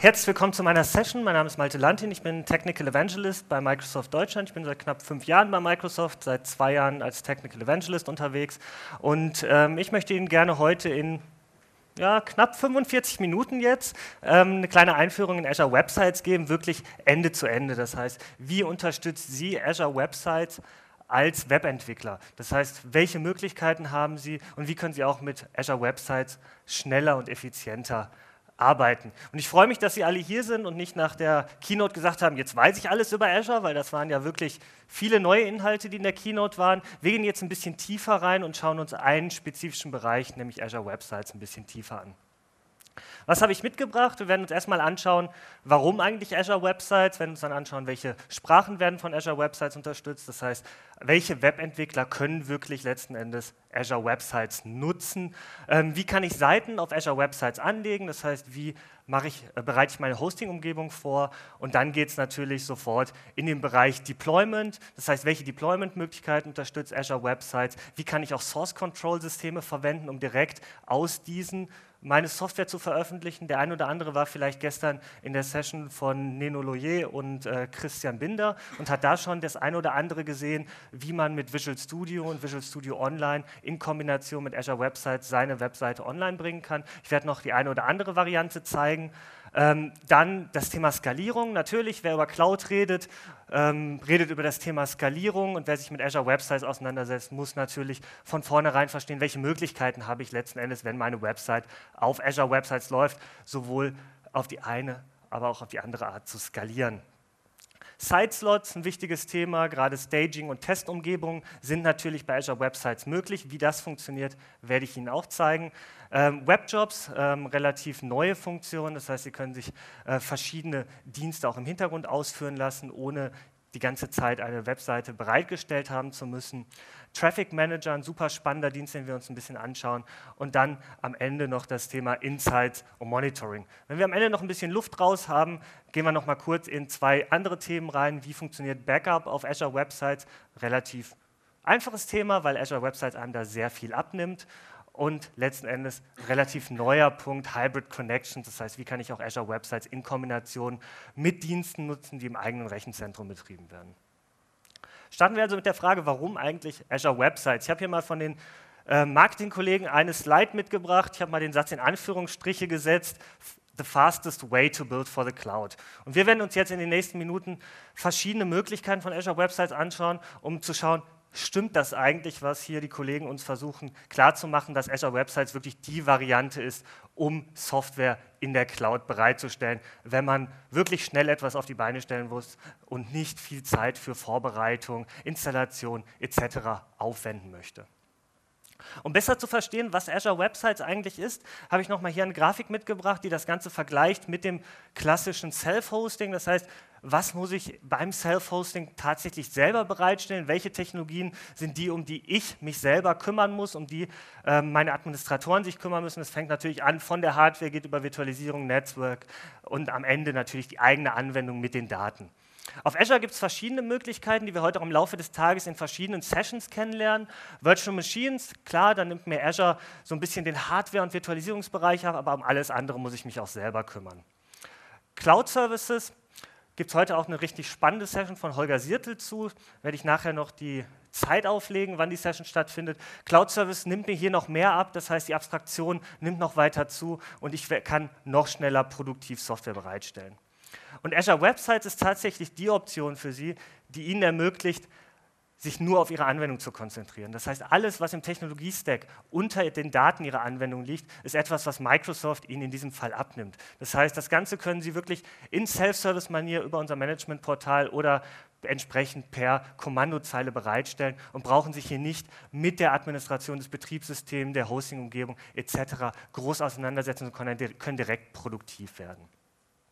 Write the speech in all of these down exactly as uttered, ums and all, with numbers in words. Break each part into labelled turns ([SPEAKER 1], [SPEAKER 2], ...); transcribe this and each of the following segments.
[SPEAKER 1] Herzlich willkommen zu meiner Session. Mein Name ist Malte Lantin, ich bin Technical Evangelist bei Microsoft Deutschland. Ich bin seit knapp fünf Jahren bei Microsoft, seit zwei Jahren als Technical Evangelist unterwegs. Und ähm, ich möchte Ihnen gerne heute in ja, knapp fünfundvierzig Minuten jetzt ähm, eine kleine Einführung in Azure Websites geben, wirklich Ende zu Ende. Das heißt, wie unterstützt Sie Azure Websites als Webentwickler? Das heißt, welche Möglichkeiten haben Sie und wie können Sie auch mit Azure Websites schneller und effizienter arbeiten. Und ich freue mich, dass Sie alle hier sind und nicht nach der Keynote gesagt haben, jetzt weiß ich alles über Azure, weil das waren ja wirklich viele neue Inhalte, die in der Keynote waren. Wir gehen jetzt ein bisschen tiefer rein und schauen uns einen spezifischen Bereich, nämlich Azure Websites, ein bisschen tiefer an. Was habe ich mitgebracht? Wir werden uns erstmal anschauen, warum eigentlich Azure Websites, wir werden uns dann anschauen, welche Sprachen werden von Azure Websites unterstützt, das heißt, welche Webentwickler können wirklich letzten Endes Azure Websites nutzen, ähm, wie kann ich Seiten auf Azure Websites anlegen, das heißt, wie mache ich, äh, bereite ich meine Hosting-Umgebung vor und dann geht es natürlich sofort in den Bereich Deployment, das heißt, welche Deployment-Möglichkeiten unterstützt Azure Websites, wie kann ich auch Source-Control-Systeme verwenden, um direkt aus diesen meine Software zu veröffentlichen. Der ein oder andere war vielleicht gestern in der Session von Neno Loyer und äh, Christian Binder und hat da schon das ein oder andere gesehen, wie man mit Visual Studio und Visual Studio Online in Kombination mit Azure Websites seine Webseite online bringen kann. Ich werde noch die eine oder andere Variante zeigen. Ähm, dann das Thema Skalierung. Natürlich, wer über Cloud redet, ähm, redet über das Thema Skalierung und wer sich mit Azure Websites auseinandersetzt, muss natürlich von vornherein verstehen, welche Möglichkeiten habe ich letzten Endes, wenn meine Website auf Azure Websites läuft, sowohl auf die eine, aber auch auf die andere Art zu skalieren. Site-Slots, ein wichtiges Thema, gerade Staging und Testumgebungen sind natürlich bei Azure Websites möglich. Wie das funktioniert, werde ich Ihnen auch zeigen. Ähm, Webjobs, ähm, relativ neue Funktion, das heißt, Sie können sich äh, verschiedene Dienste auch im Hintergrund ausführen lassen, ohne die ganze Zeit eine Webseite bereitgestellt haben zu müssen. Traffic Manager, ein super spannender Dienst, den wir uns ein bisschen anschauen. Und dann am Ende noch das Thema Insights und Monitoring. Wenn wir am Ende noch ein bisschen Luft raus haben, gehen wir noch mal kurz in zwei andere Themen rein. Wie funktioniert Backup auf Azure Websites? Relativ einfaches Thema, weil Azure Websites einem da sehr viel abnimmt. Und letzten Endes relativ neuer Punkt, Hybrid Connections, das heißt, wie kann ich auch Azure Websites in Kombination mit Diensten nutzen, die im eigenen Rechenzentrum betrieben werden. Starten wir also mit der Frage, warum eigentlich Azure Websites? Ich habe hier mal von den äh, Marketingkollegen eine Slide mitgebracht, ich habe mal den Satz in Anführungsstriche gesetzt, the fastest way to build for the cloud. Und wir werden uns jetzt in den nächsten Minuten verschiedene Möglichkeiten von Azure Websites anschauen, um zu schauen, stimmt das eigentlich, was hier die Kollegen uns versuchen klarzumachen, dass Azure Websites wirklich die Variante ist, um Software in der Cloud bereitzustellen, wenn man wirklich schnell etwas auf die Beine stellen muss und nicht viel Zeit für Vorbereitung, Installation et cetera aufwenden möchte. Um besser zu verstehen, was Azure Websites eigentlich ist, habe ich nochmal hier eine Grafik mitgebracht, die das Ganze vergleicht mit dem klassischen Self-Hosting. Das heißt, was muss ich beim Self-Hosting tatsächlich selber bereitstellen? Welche Technologien sind die, um die ich mich selber kümmern muss, um die äh, meine Administratoren sich kümmern müssen? Das fängt natürlich an von der Hardware, geht über Virtualisierung, Netzwerk und am Ende natürlich die eigene Anwendung mit den Daten. Auf Azure gibt es verschiedene Möglichkeiten, die wir heute auch im Laufe des Tages in verschiedenen Sessions kennenlernen. Virtual Machines, klar, da nimmt mir Azure so ein bisschen den Hardware- und Virtualisierungsbereich ab, aber um alles andere muss ich mich auch selber kümmern. Cloud Services gibt es heute auch eine richtig spannende Session von Holger Siertel zu. Werde ich nachher noch die Zeit auflegen, wann die Session stattfindet. Cloud Service nimmt mir hier noch mehr ab, das heißt, die Abstraktion nimmt noch weiter zu und ich kann noch schneller produktiv Software bereitstellen. Und Azure Websites ist tatsächlich die Option für Sie, die Ihnen ermöglicht, sich nur auf Ihre Anwendung zu konzentrieren. Das heißt, alles, was im Technologiestack unter den Daten Ihrer Anwendung liegt, ist etwas, was Microsoft Ihnen in diesem Fall abnimmt. Das heißt, das Ganze können Sie wirklich in Self-Service-Manier über unser Managementportal oder entsprechend per Kommandozeile bereitstellen und brauchen sich hier nicht mit der Administration des Betriebssystems, der Hosting-Umgebung et cetera groß auseinandersetzen und können direkt produktiv werden.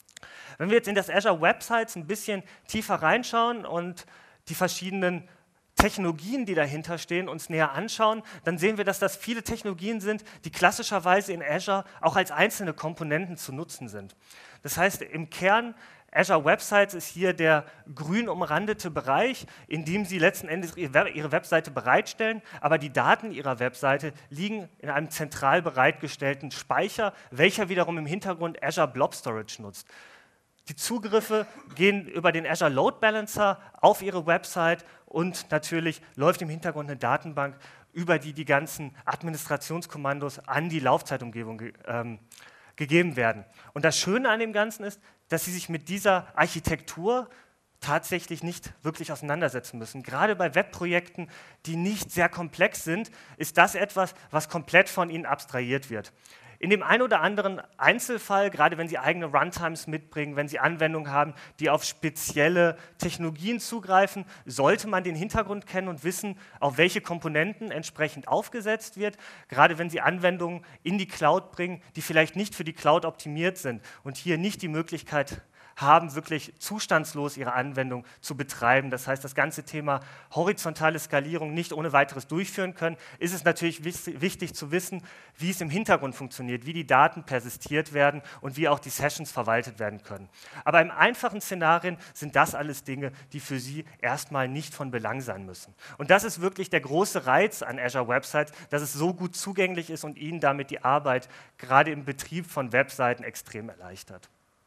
[SPEAKER 1] Wenn wir jetzt in das Azure Websites ein bisschen tiefer reinschauen und die verschiedenen Technologien, die dahinter stehen, uns näher anschauen, dann sehen wir, dass das viele Technologien sind, die klassischerweise in Azure auch als einzelne Komponenten zu nutzen sind. Das heißt, im Kern Azure Websites ist hier der grün umrandete Bereich, in dem Sie letzten Endes Ihre Webseite bereitstellen, aber die Daten Ihrer Webseite liegen in einem zentral bereitgestellten Speicher, welcher wiederum im Hintergrund Azure Blob Storage nutzt. Die Zugriffe gehen über den Azure Load Balancer auf Ihre Website und natürlich läuft im Hintergrund eine Datenbank, über die die ganzen Administrationskommandos an die Laufzeitumgebung ge ähm, gegeben werden. Und das Schöne an dem Ganzen ist, dass Sie sich mit dieser Architektur tatsächlich nicht wirklich auseinandersetzen müssen. Gerade bei Webprojekten, die nicht sehr komplex sind, ist das etwas, was komplett von Ihnen abstrahiert wird. In dem einen oder anderen Einzelfall, gerade wenn Sie eigene Runtimes mitbringen, wenn Sie Anwendungen haben, die auf spezielle Technologien zugreifen, sollte man den Hintergrund kennen und wissen, auf welche Komponenten entsprechend aufgesetzt wird. Gerade wenn Sie Anwendungen in die Cloud bringen, die vielleicht nicht für die Cloud optimiert sind und hier nicht die Möglichkeit haben, wirklich zustandslos ihre Anwendung zu betreiben. Das heißt, das ganze Thema horizontale Skalierung nicht ohne weiteres durchführen können, ist es natürlich wichtig zu wissen, wie es im Hintergrund funktioniert, wie die Daten persistiert werden und wie auch die Sessions verwaltet werden können. Aber im einfachen Szenarien sind das alles Dinge, die für Sie erstmal nicht von Belang sein müssen. Und das ist wirklich der große Reiz an Azure Websites, dass es so gut zugänglich ist und Ihnen damit die Arbeit gerade im Betrieb von Webseiten extrem erleichtert.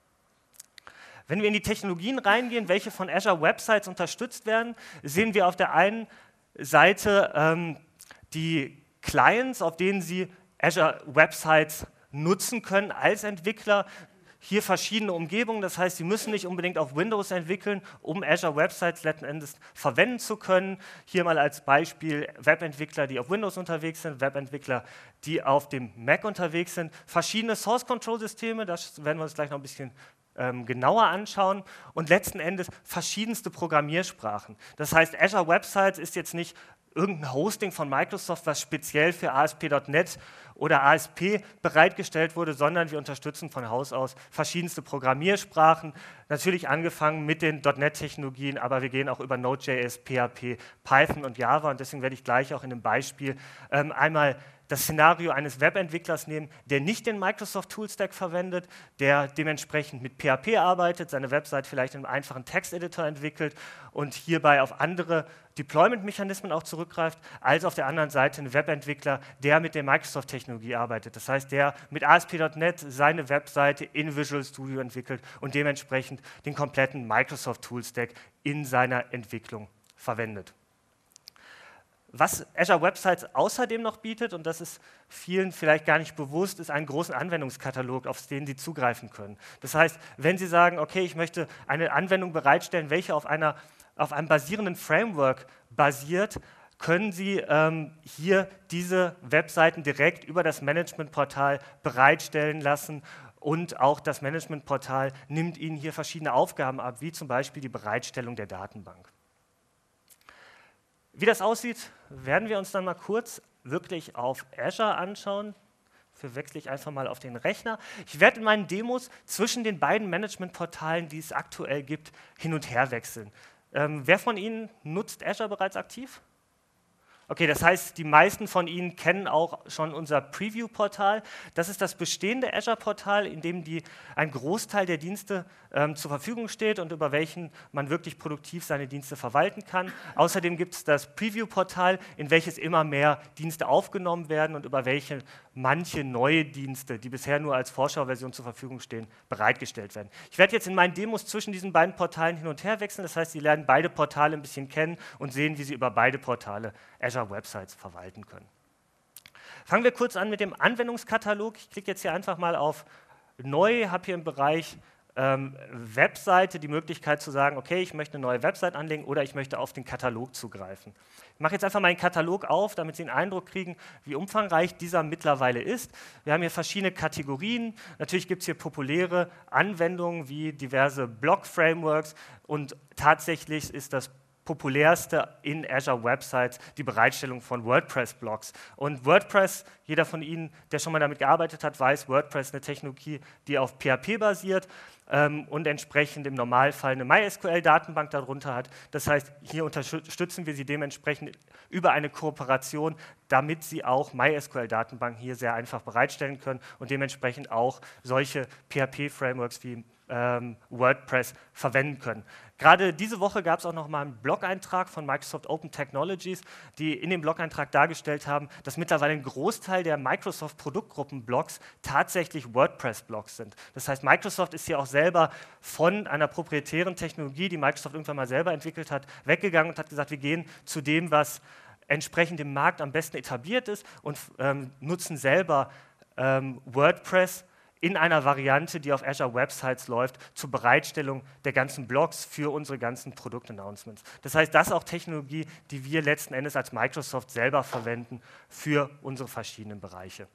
[SPEAKER 1] Wenn wir in die Technologien reingehen, welche von Azure Websites unterstützt werden, sehen wir auf der einen Seite ähm, die Clients, auf denen Sie Azure Websites nutzen können als Entwickler. Hier verschiedene Umgebungen, das heißt, Sie müssen nicht unbedingt auf Windows entwickeln, um Azure Websites letzten Endes verwenden zu können. Hier mal als Beispiel Webentwickler, die auf Windows unterwegs sind, Webentwickler, die auf dem Mac unterwegs sind. Verschiedene Source-Control-Systeme, das werden wir uns gleich noch ein bisschen ähm, genauer anschauen. Und letzten Endes verschiedenste Programmiersprachen. Das heißt, Azure Websites ist jetzt nicht irgendein Hosting von Microsoft, was speziell für A S P Punkt net oder A S P bereitgestellt wurde, sondern wir unterstützen von Haus aus verschiedenste Programmiersprachen, natürlich angefangen mit den .NET-Technologien, aber wir gehen auch über Node.js, P H P, Python und Java und deswegen werde ich gleich auch in dem Beispiel ähm, einmal das Szenario eines Webentwicklers nehmen, der nicht den Microsoft Toolstack verwendet, der dementsprechend mit P H P arbeitet, seine Website vielleicht in einem einfachen Texteditor entwickelt und hierbei auf andere Deployment-Mechanismen auch zurückgreift, als auf der anderen Seite ein Webentwickler, der mit der Microsoft-Technologie arbeitet. Das heißt, der mit A S P Punkt net seine Webseite in Visual Studio entwickelt und dementsprechend den kompletten Microsoft Toolstack in seiner Entwicklung verwendet. Was Azure Websites außerdem noch bietet, und das ist vielen vielleicht gar nicht bewusst, ist einen großen Anwendungskatalog, auf den Sie zugreifen können. Das heißt, wenn Sie sagen, okay, ich möchte eine Anwendung bereitstellen, welche auf, einer, auf einem basierenden Framework basiert, können Sie ähm, hier diese Webseiten direkt über das Managementportal bereitstellen lassen. Und auch das Managementportal nimmt Ihnen hier verschiedene Aufgaben ab, wie zum Beispiel die Bereitstellung der Datenbank. Wie das aussieht, werden wir uns dann mal kurz wirklich auf Azure anschauen. Dafür wechsle ich einfach mal auf den Rechner. Ich werde in meinen Demos zwischen den beiden Managementportalen, die es aktuell gibt, hin und her wechseln. Ähm, wer von Ihnen nutzt Azure bereits aktiv? Okay, das heißt, die meisten von Ihnen kennen auch schon unser Preview-Portal. Das ist das bestehende Azure-Portal, in dem die, ein Großteil der Dienste ähm, zur Verfügung steht und über welchen man wirklich produktiv seine Dienste verwalten kann. Außerdem gibt es das Preview-Portal, in welches immer mehr Dienste aufgenommen werden und über welche manche neue Dienste, die bisher nur als Vorschauversion zur Verfügung stehen, bereitgestellt werden. Ich werde jetzt in meinen Demos zwischen diesen beiden Portalen hin und her wechseln. Das heißt, Sie lernen beide Portale ein bisschen kennen und sehen, wie Sie über beide Portale Azure Websites verwalten können. Fangen wir kurz an mit dem Anwendungskatalog. Ich klicke jetzt hier einfach mal auf Neu, habe hier im Bereich ähm, Webseite die Möglichkeit zu sagen, okay, ich möchte eine neue Website anlegen oder ich möchte auf den Katalog zugreifen. Ich mache jetzt einfach mal den Katalog auf, damit Sie einen Eindruck kriegen, wie umfangreich dieser mittlerweile ist. Wir haben hier verschiedene Kategorien. Natürlich gibt es hier populäre Anwendungen wie diverse Blog-Frameworks und tatsächlich ist das populärste in Azure Websites die Bereitstellung von WordPress-Blogs. Und WordPress Jeder von Ihnen, der schon mal damit gearbeitet hat, weiß, WordPress ist eine Technologie, die auf P H P basiert ähm, und entsprechend im Normalfall eine MySQL-Datenbank darunter hat. Das heißt, hier unterstützen wir Sie dementsprechend über eine Kooperation, damit Sie auch MySQL-Datenbanken hier sehr einfach bereitstellen können und dementsprechend auch solche P H P-Frameworks wie ähm, WordPress verwenden können. Gerade diese Woche gab es auch noch mal einen Blog-Eintrag von Microsoft Open Technologies, die in dem Blog-Eintrag dargestellt haben, dass mittlerweile ein Großteil der Microsoft-Produktgruppen-Blogs tatsächlich WordPress-Blogs sind. Das heißt, Microsoft ist hier auch selber von einer proprietären Technologie, die Microsoft irgendwann mal selber entwickelt hat, weggegangen und hat gesagt, wir gehen zu dem, was entsprechend im Markt am besten etabliert ist und ähm, nutzen selber ähm, WordPress in einer Variante, die auf Azure Websites läuft, zur Bereitstellung der ganzen Blogs für unsere ganzen Produktannouncements. Das heißt, das ist auch Technologie, die wir letzten Endes als Microsoft selber verwenden für unsere verschiedenen Bereiche.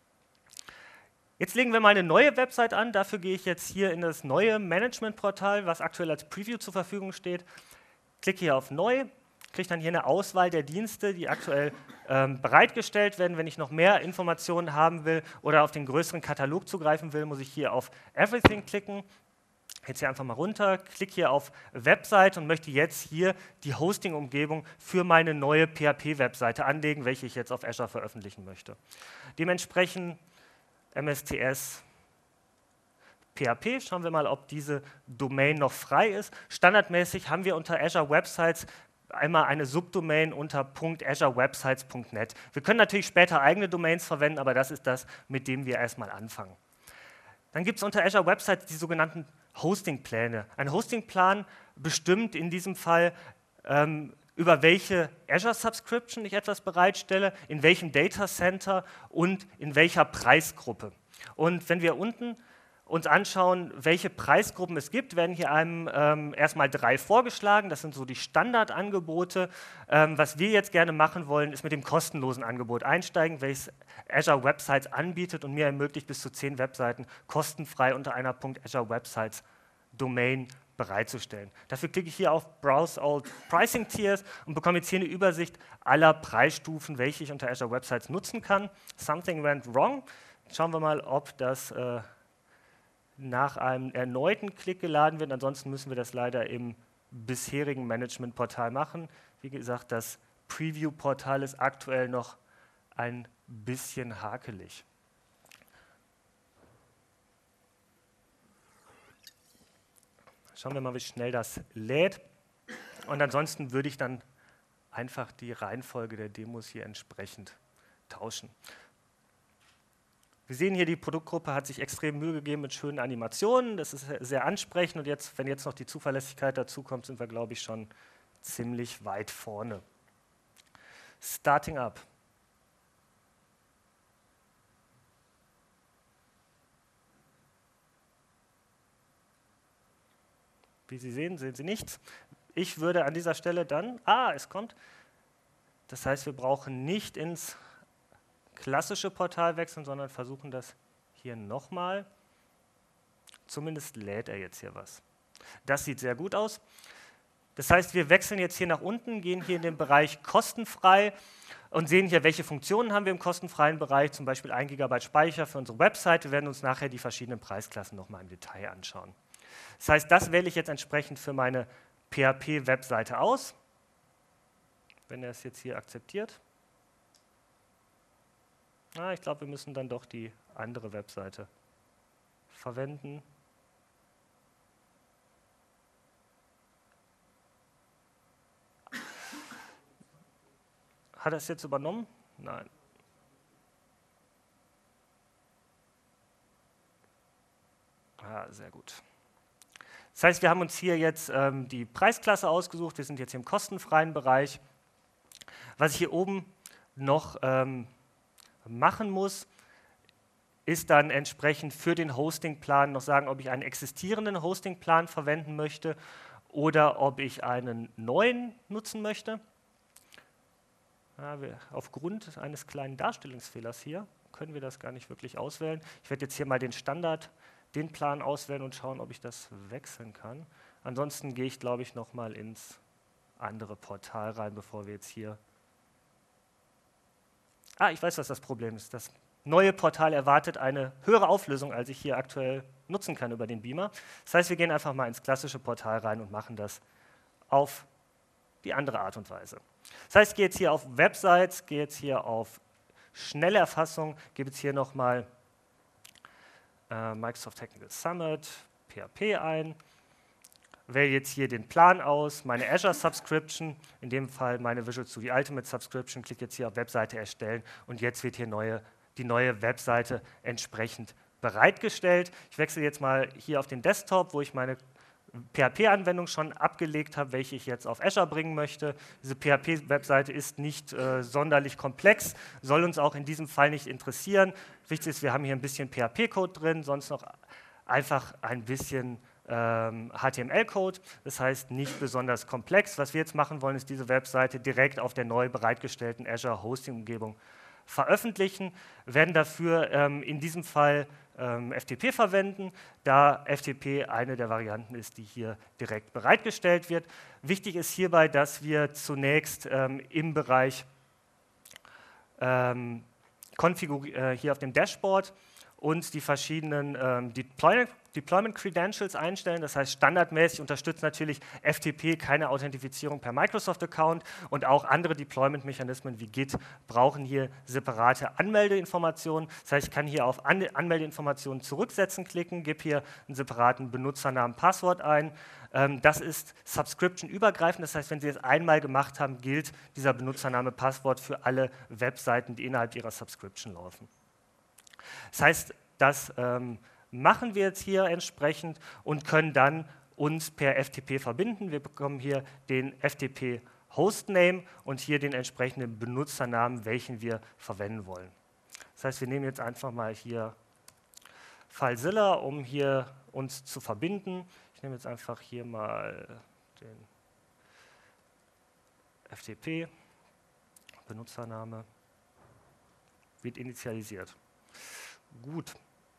[SPEAKER 1] Jetzt legen wir mal eine neue Website an. Dafür gehe ich jetzt hier in das neue Managementportal, was aktuell als Preview zur Verfügung steht. Klicke hier auf Neu, kriege dann hier eine Auswahl der Dienste, die aktuell ähm, bereitgestellt werden. Wenn ich noch mehr Informationen haben will oder auf den größeren Katalog zugreifen will, muss ich hier auf Everything klicken. Jetzt hier einfach mal runter, klicke hier auf Website und möchte jetzt hier die Hosting-Umgebung für meine neue P H P-Webseite anlegen, welche ich jetzt auf Azure veröffentlichen möchte. Dementsprechend M S T S P H P, schauen wir mal, ob diese Domain noch frei ist. Standardmäßig haben wir unter Azure Websites einmal eine Subdomain unter .azure websites punkt net. Wir können natürlich später eigene Domains verwenden, aber das ist das, mit dem wir erstmal anfangen. Dann gibt es unter Azure Websites die sogenannten Hosting-Pläne. Ein Hosting-Plan bestimmt in diesem Fall, ähm, über welche Azure Subscription ich etwas bereitstelle, in welchem Data Center und in welcher Preisgruppe. Und wenn wir unten uns anschauen, welche Preisgruppen es gibt, werden hier einem ähm, erstmal drei vorgeschlagen. Das sind so die Standardangebote. Ähm, was wir jetzt gerne machen wollen, ist mit dem kostenlosen Angebot einsteigen, welches Azure Websites anbietet und mir ermöglicht, bis zu zehn Webseiten kostenfrei unter einer .azure websites Domain bereitzustellen. Dafür klicke ich hier auf Browse All Pricing Tiers und bekomme jetzt hier eine Übersicht aller Preisstufen, welche ich unter Azure Websites nutzen kann. Something went wrong. Schauen wir mal, ob das äh, nach einem erneuten Klick geladen wird. Ansonsten müssen wir das leider im bisherigen Management-Portal machen. Wie gesagt, das Preview-Portal ist aktuell noch ein bisschen hakelig. Schauen wir mal, wie schnell das lädt. Und ansonsten würde ich dann einfach die Reihenfolge der Demos hier entsprechend tauschen. Wir sehen hier, die Produktgruppe hat sich extrem Mühe gegeben mit schönen Animationen. Das ist sehr ansprechend. Und jetzt, wenn jetzt noch die Zuverlässigkeit dazu kommt, sind wir, glaube ich, schon ziemlich weit vorne. Starting up. Wie Sie sehen, sehen Sie nichts. Ich würde an dieser Stelle dann, ah, es kommt. Das heißt, wir brauchen nicht ins klassische Portal wechseln, sondern versuchen das hier nochmal. Zumindest lädt er jetzt hier was. Das sieht sehr gut aus. Das heißt, wir wechseln jetzt hier nach unten, gehen hier in den Bereich kostenfrei und sehen hier, welche Funktionen haben wir im kostenfreien Bereich, zum Beispiel ein Gigabyte Speicher für unsere Website. Wir werden uns nachher die verschiedenen Preisklassen nochmal im Detail anschauen. Das heißt, das wähle ich jetzt entsprechend für meine P H P-Webseite aus, wenn er es jetzt hier akzeptiert. Ah, ich glaube, wir müssen dann doch die andere Webseite verwenden. Hat er es jetzt übernommen? Nein. Ah, sehr gut. Das heißt, wir haben uns hier jetzt ähm, die Preisklasse ausgesucht. Wir sind jetzt hier im kostenfreien Bereich. Was ich hier oben noch ähm, machen muss, ist dann entsprechend für den Hostingplan noch sagen, ob ich einen existierenden Hostingplan verwenden möchte oder ob ich einen neuen nutzen möchte. Ja, wir, aufgrund eines kleinen Darstellungsfehlers hier können wir das gar nicht wirklich auswählen. Ich werde jetzt hier mal den Standard, den Plan auswählen und schauen, ob ich das wechseln kann. Ansonsten gehe ich, glaube ich, nochmal ins andere Portal rein, bevor wir jetzt hier Ah, ich weiß, was das Problem ist. Das neue Portal erwartet eine höhere Auflösung, als ich hier aktuell nutzen kann über den Beamer. Das heißt, wir gehen einfach mal ins klassische Portal rein und machen das auf die andere Art und Weise. Das heißt, ich gehe jetzt hier auf Websites, gehe jetzt hier auf schnelle Erfassung, gebe jetzt hier nochmal äh, Microsoft Technical Summit, P H P ein, wähle jetzt hier den Plan aus, meine Azure Subscription, in dem Fall meine Visual Studio Ultimate Subscription, klicke jetzt hier auf Webseite erstellen und jetzt wird hier neue, die neue Webseite entsprechend bereitgestellt. Ich wechsle jetzt mal hier auf den Desktop, wo ich meine P H P-Anwendung schon abgelegt habe, welche ich jetzt auf Azure bringen möchte. Diese P H P-Webseite ist nicht äh, sonderlich komplex, soll uns auch in diesem Fall nicht interessieren. Wichtig ist, wir haben hier ein bisschen P H P-Code drin, sonst noch einfach ein bisschen ähm, H T M L-Code, das heißt nicht besonders komplex. Was wir jetzt machen wollen, ist diese Webseite direkt auf der neu bereitgestellten Azure Hosting-Umgebung veröffentlichen, werden dafür ähm, in diesem Fall ähm, F T P verwenden, da F T P eine der Varianten ist, die hier direkt bereitgestellt wird. Wichtig ist hierbei, dass wir zunächst ähm, im Bereich ähm, Konfigur äh, hier auf dem Dashboard uns die verschiedenen ähm, Deployment, Deployment Credentials einstellen. Das heißt, standardmäßig unterstützt natürlich F T P keine Authentifizierung per Microsoft-Account und auch andere Deployment-Mechanismen wie Git brauchen hier separate Anmeldeinformationen. Das heißt, ich kann hier auf An Anmeldeinformationen zurücksetzen klicken, gebe hier einen separaten Benutzernamen, Passwort ein. Ähm, das ist Subscription-übergreifend. Das heißt, wenn Sie es einmal gemacht haben, gilt dieser Benutzername, Passwort für alle Webseiten, die innerhalb Ihrer Subscription laufen. Das heißt, das ähm, machen wir jetzt hier entsprechend und können dann uns per F T P verbinden. Wir bekommen hier den F T P Hostname und hier den entsprechenden Benutzernamen, welchen wir verwenden wollen. Das heißt, wir nehmen jetzt einfach mal hier FileZilla, um hier uns zu verbinden. Ich nehme jetzt einfach hier mal den F T P, Benutzername, wird initialisiert. Gut.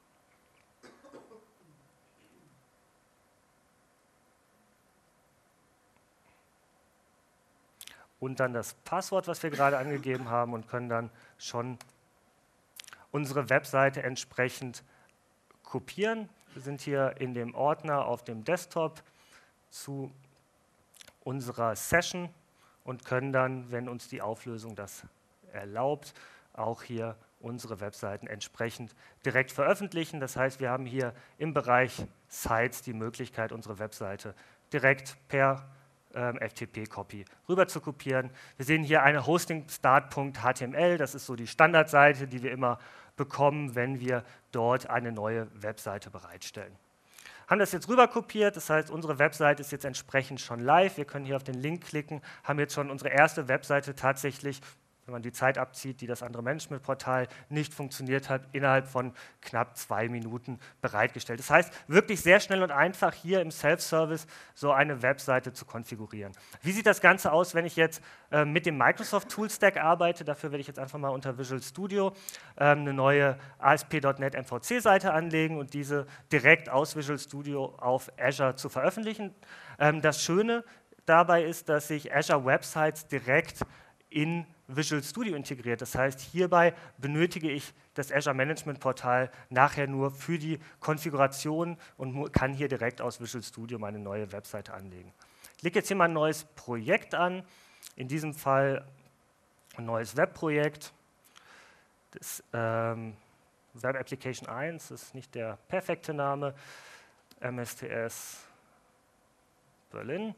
[SPEAKER 1] Und dann das Passwort, was wir gerade angegeben haben und können dann schon unsere Webseite entsprechend kopieren. Wir sind hier in dem Ordner auf dem Desktop zu unserer Session und können dann, wenn uns die Auflösung das erlaubt, auch hier unsere Webseiten entsprechend direkt veröffentlichen. Das heißt, wir haben hier im Bereich Sites die Möglichkeit, unsere Webseite direkt per ähm, F T P-Copy rüber zu kopieren. Wir sehen hier eine hosting-start.html, das ist so die Standardseite, die wir immer bekommen, wenn wir dort eine neue Webseite bereitstellen. Haben das jetzt rüber kopiert, das heißt, unsere Webseite ist jetzt entsprechend schon live. Wir können hier auf den Link klicken, haben jetzt schon unsere erste Webseite tatsächlich, wenn man die Zeit abzieht, die das andere Managementportal nicht funktioniert hat, innerhalb von knapp zwei Minuten bereitgestellt. Das heißt, wirklich sehr schnell und einfach hier im Self-Service so eine Webseite zu konfigurieren. Wie sieht das Ganze aus, wenn ich jetzt äh, mit dem Microsoft Toolstack arbeite? Dafür werde ich jetzt einfach mal unter Visual Studio äh, eine neue A S P Punkt net M V C-Seite anlegen und diese direkt aus Visual Studio auf Azure zu veröffentlichen. Ähm, das Schöne dabei ist, dass sich Azure Websites direkt in Visual Studio integriert. Das heißt, hierbei benötige ich das Azure Management Portal nachher nur für die Konfiguration und kann hier direkt aus Visual Studio meine neue Webseite anlegen. Ich lege jetzt hier mal ein neues Projekt an, in diesem Fall ein neues Webprojekt. Das ähm, Web Application eins, das ist nicht der perfekte Name, M S T S Berlin.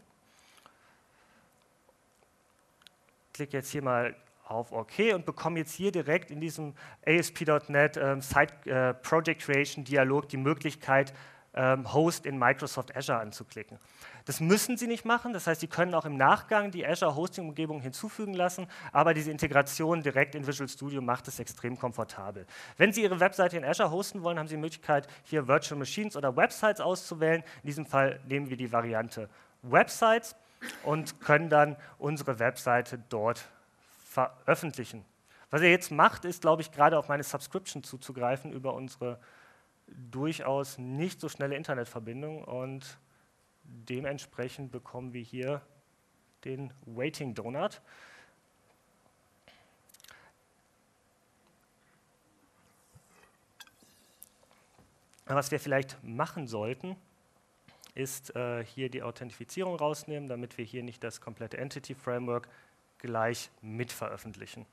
[SPEAKER 1] Klicke jetzt hier mal auf OK und bekomme jetzt hier direkt in diesem A S P Punkt net ähm, Site äh, Project Creation Dialog die Möglichkeit, ähm, Host in Microsoft Azure anzuklicken. Das müssen Sie nicht machen, das heißt, Sie können auch im Nachgang die Azure Hosting Umgebung hinzufügen lassen, aber diese Integration direkt in Visual Studio macht es extrem komfortabel. Wenn Sie Ihre Webseite in Azure hosten wollen, haben Sie die Möglichkeit, hier Virtual Machines oder Websites auszuwählen. In diesem Fall nehmen wir die Variante Websites und können dann unsere Webseite dort veröffentlichen. Was ihr jetzt macht, ist, glaube ich, gerade auf meine Subscription zuzugreifen über unsere durchaus nicht so schnelle Internetverbindung und dementsprechend bekommen wir hier den Waiting Donut. Was wir vielleicht machen sollten, ist äh, hier die Authentifizierung rausnehmen, damit wir hier nicht das komplette Entity Framework gleich mit veröffentlichen.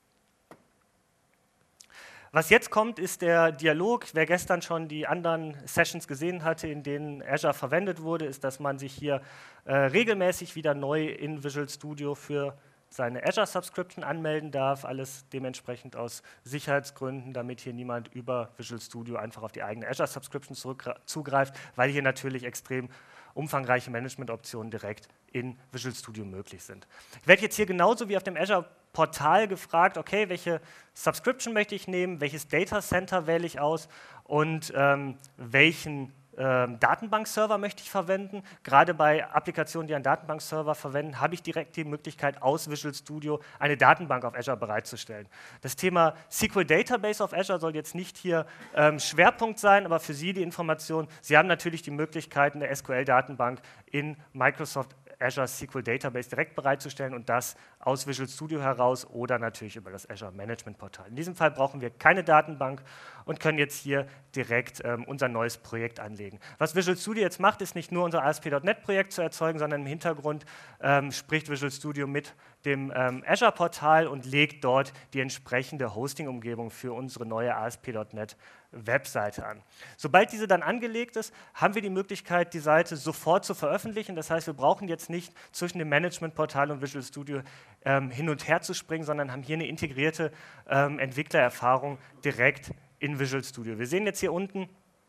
[SPEAKER 1] Was jetzt kommt, ist der Dialog. Wer gestern schon die anderen Sessions gesehen hatte, in denen Azure verwendet wurde, ist, dass man sich hier äh, regelmäßig wieder neu in Visual Studio für seine Azure Subscription anmelden darf. Alles dementsprechend aus Sicherheitsgründen, damit hier niemand über Visual Studio einfach auf die eigene Azure Subscription zugreift, weil hier natürlich extrem umfangreiche Management-Optionen direkt in Visual Studio möglich sind. Ich werde jetzt hier genauso wie auf dem Azure Portal gefragt, okay, welche Subscription möchte ich nehmen, welches Data Center wähle ich aus und ähm, welchen ähm, Datenbankserver möchte ich verwenden. Gerade bei Applikationen, die einen Datenbankserver verwenden, habe ich direkt die Möglichkeit, aus Visual Studio eine Datenbank auf Azure bereitzustellen. Das Thema S Q L Database auf Azure soll jetzt nicht hier ähm, Schwerpunkt sein, aber für Sie die Information, Sie haben natürlich die Möglichkeit, eine S Q L-Datenbank in Microsoft Azure S Q L Database direkt bereitzustellen und das aus Visual Studio heraus oder natürlich über das Azure Management Portal. In diesem Fall brauchen wir keine Datenbank und können jetzt hier direkt ähm, unser neues Projekt anlegen. Was Visual Studio jetzt macht, ist nicht nur unser A S P Punkt net Projekt zu erzeugen, sondern im Hintergrund ähm, spricht Visual Studio mit dem ähm, Azure Portal und legt dort die entsprechende Hosting-Umgebung für unsere neue A S P Punkt net Webseite an. Sobald diese dann angelegt ist, haben wir die Möglichkeit, die Seite sofort zu veröffentlichen. Das heißt, wir brauchen jetzt nicht zwischen dem Management-Portal und Visual Studio ähm, hin und her zu springen, sondern haben hier eine integrierte ähm, Entwicklererfahrung direkt in Visual Studio. Wir sehen jetzt hier unten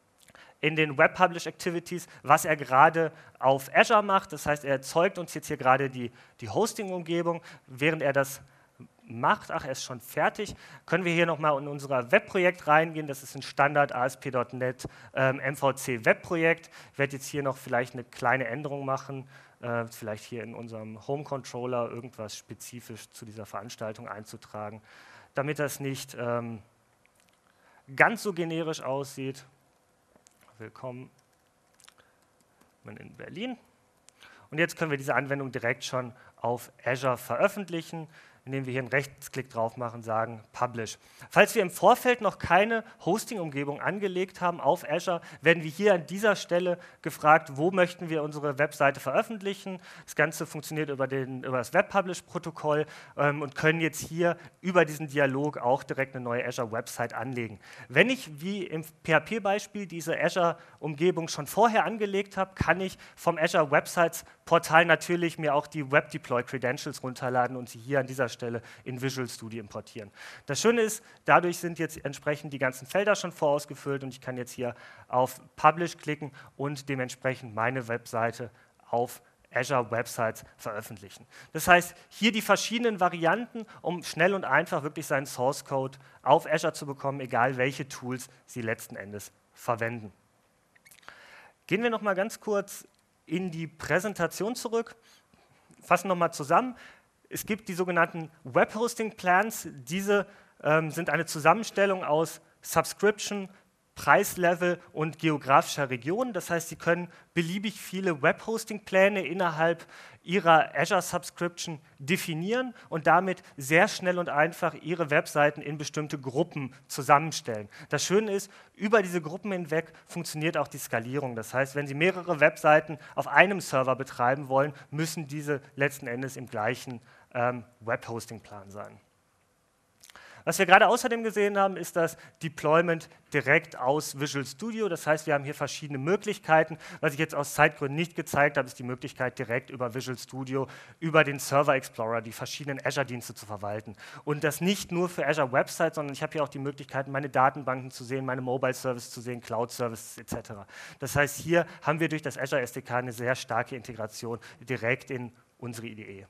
[SPEAKER 1] in den Web Publish Activities, was er gerade auf Azure macht. Das heißt, er erzeugt uns jetzt hier gerade die, die Hosting-Umgebung, während er das macht, ach, er ist schon fertig, können wir hier nochmal in unser Webprojekt reingehen. Das ist ein Standard A S P Punkt net ähm, M V C Webprojekt. Ich werde jetzt hier noch vielleicht eine kleine Änderung machen, äh, vielleicht hier in unserem Home Controller irgendwas spezifisch zu dieser Veranstaltung einzutragen, damit das nicht ähm, ganz so generisch aussieht. Willkommen in Berlin. Und jetzt können wir diese Anwendung direkt schon auf Azure veröffentlichen, indem wir hier einen Rechtsklick drauf machen, sagen Publish. Falls wir im Vorfeld noch keine Hosting-Umgebung angelegt haben auf Azure, werden wir hier an dieser Stelle gefragt, wo möchten wir unsere Webseite veröffentlichen. Das Ganze funktioniert über, den, über das Web-Publish-Protokoll ähm, und können jetzt hier über diesen Dialog auch direkt eine neue Azure-Website anlegen. Wenn ich, wie im P H P-Beispiel, diese Azure-Umgebung schon vorher angelegt habe, kann ich vom Azure Websites-Portal natürlich mir auch die Web-Deploy-Credentials runterladen und sie hier an dieser Stelle in Visual Studio importieren. Das Schöne ist, dadurch sind jetzt entsprechend die ganzen Felder schon vorausgefüllt und ich kann jetzt hier auf Publish klicken und dementsprechend meine Webseite auf Azure Websites veröffentlichen. Das heißt, hier die verschiedenen Varianten, um schnell und einfach wirklich seinen Source Code auf Azure zu bekommen, egal welche Tools Sie letzten Endes verwenden. Gehen wir noch mal ganz kurz in die Präsentation zurück, fassen noch mal zusammen. Es gibt die sogenannten Web Hosting Plans. Diese ähm, sind eine Zusammenstellung aus Subscription, Preislevel und geografischer Region. Das heißt, Sie können beliebig viele Web Hosting Pläne innerhalb Ihrer Azure Subscription definieren und damit sehr schnell und einfach Ihre Webseiten in bestimmte Gruppen zusammenstellen. Das Schöne ist, über diese Gruppen hinweg funktioniert auch die Skalierung. Das heißt, wenn Sie mehrere Webseiten auf einem Server betreiben wollen, müssen diese letzten Endes im gleichen ähm, Web-Hosting-Plan sein. Was wir gerade außerdem gesehen haben, ist das Deployment direkt aus Visual Studio. Das heißt, wir haben hier verschiedene Möglichkeiten. Was ich jetzt aus Zeitgründen nicht gezeigt habe, ist die Möglichkeit, direkt über Visual Studio, über den Server Explorer, die verschiedenen Azure-Dienste zu verwalten. Und das nicht nur für Azure Websites, sondern ich habe hier auch die Möglichkeit, meine Datenbanken zu sehen, meine Mobile-Services zu sehen, Cloud-Services et cetera. Das heißt, hier haben wir durch das Azure S D K eine sehr starke Integration direkt in unsere I D E.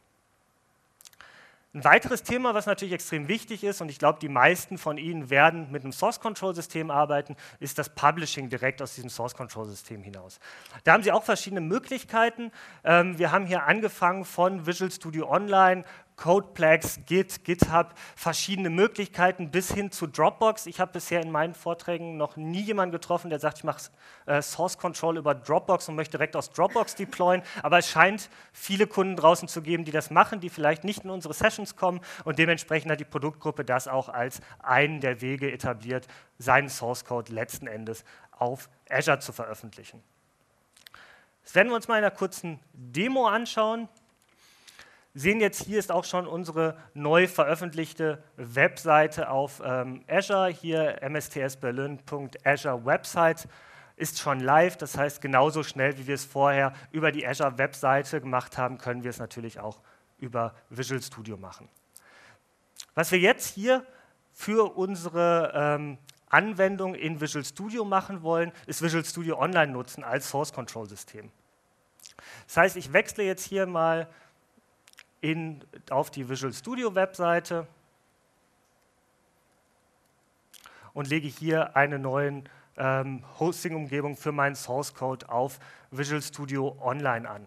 [SPEAKER 1] Ein weiteres Thema, was natürlich extrem wichtig ist, und ich glaube, die meisten von Ihnen werden mit einem Source-Control-System arbeiten, ist das Publishing direkt aus diesem Source-Control-System hinaus. Da haben Sie auch verschiedene Möglichkeiten. Ähm, wir haben hier angefangen von Visual Studio Online, Codeplex, Git, GitHub, verschiedene Möglichkeiten bis hin zu Dropbox. Ich habe bisher in meinen Vorträgen noch nie jemanden getroffen, der sagt, ich mache äh, Source Control über Dropbox und möchte direkt aus Dropbox deployen, aber es scheint viele Kunden draußen zu geben, die das machen, die vielleicht nicht in unsere Sessions kommen und dementsprechend hat die Produktgruppe das auch als einen der Wege etabliert, seinen Source Code letzten Endes auf Azure zu veröffentlichen. Das werden wir uns mal in einer kurzen Demo anschauen. Sie sehen jetzt, hier ist auch schon unsere neu veröffentlichte Webseite auf ähm, Azure. Hier m s t s berlin punkt azure website ist schon live. Das heißt, genauso schnell, wie wir es vorher über die Azure-Webseite gemacht haben, können wir es natürlich auch über Visual Studio machen. Was wir jetzt hier für unsere ähm, Anwendung in Visual Studio machen wollen, ist Visual Studio Online nutzen als Source-Control-System. Das heißt, ich wechsle jetzt hier mal in, auf die Visual Studio Webseite und lege hier eine neue ähm, Hosting-Umgebung für meinen Source-Code auf Visual Studio Online an.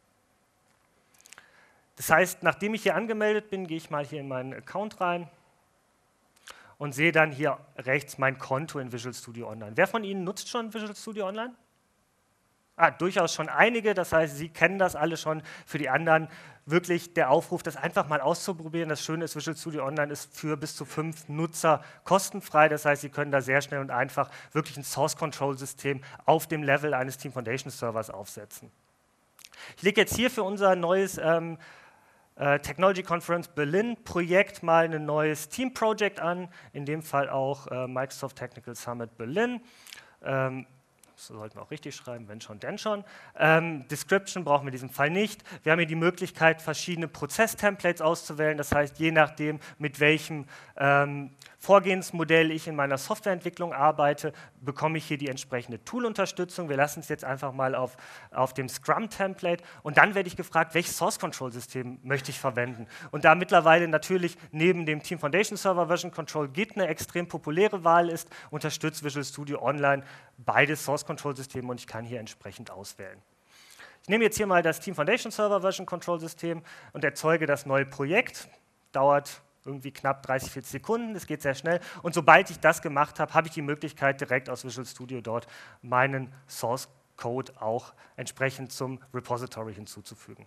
[SPEAKER 1] Das heißt, nachdem ich hier angemeldet bin, gehe ich mal hier in meinen Account rein und sehe dann hier rechts mein Konto in Visual Studio Online. Wer von Ihnen nutzt schon Visual Studio Online? Ah, durchaus schon einige, das heißt, Sie kennen das alle schon. Für die anderen wirklich der Aufruf, das einfach mal auszuprobieren. Das Schöne ist, Visual Studio Online ist für bis zu fünf Nutzer kostenfrei. Das heißt, Sie können da sehr schnell und einfach wirklich ein Source-Control-System auf dem Level eines Team Foundation Servers aufsetzen. Ich lege jetzt hier für unser neues ähm, äh, Technology Conference Berlin Projekt mal ein neues Team-Project an, in dem Fall auch äh, Microsoft Technical Summit Berlin. Ähm, So sollten wir auch richtig schreiben, wenn schon, denn schon. Ähm, Description brauchen wir in diesem Fall nicht. Wir haben hier die Möglichkeit, verschiedene Prozess-Templates auszuwählen. Das heißt, je nachdem, mit welchem ähm, Vorgehensmodell ich in meiner Softwareentwicklung arbeite, bekomme ich hier die entsprechende Tool-Unterstützung. Wir lassen es jetzt einfach mal auf, auf dem Scrum-Template. Und dann werde ich gefragt, welches Source-Control-System möchte ich verwenden. Und da mittlerweile natürlich neben dem Team Foundation Server Version Control Git eine extrem populäre Wahl ist, unterstützt Visual Studio Online beide Source-Control-Systeme und ich kann hier entsprechend auswählen. Ich nehme jetzt hier mal das Team Foundation Server Version Control System und erzeuge das neue Projekt. Dauert irgendwie knapp dreißig, vierzig Sekunden, das geht sehr schnell. Und sobald ich das gemacht habe, habe ich die Möglichkeit, direkt aus Visual Studio dort meinen Source Code auch entsprechend zum Repository hinzuzufügen.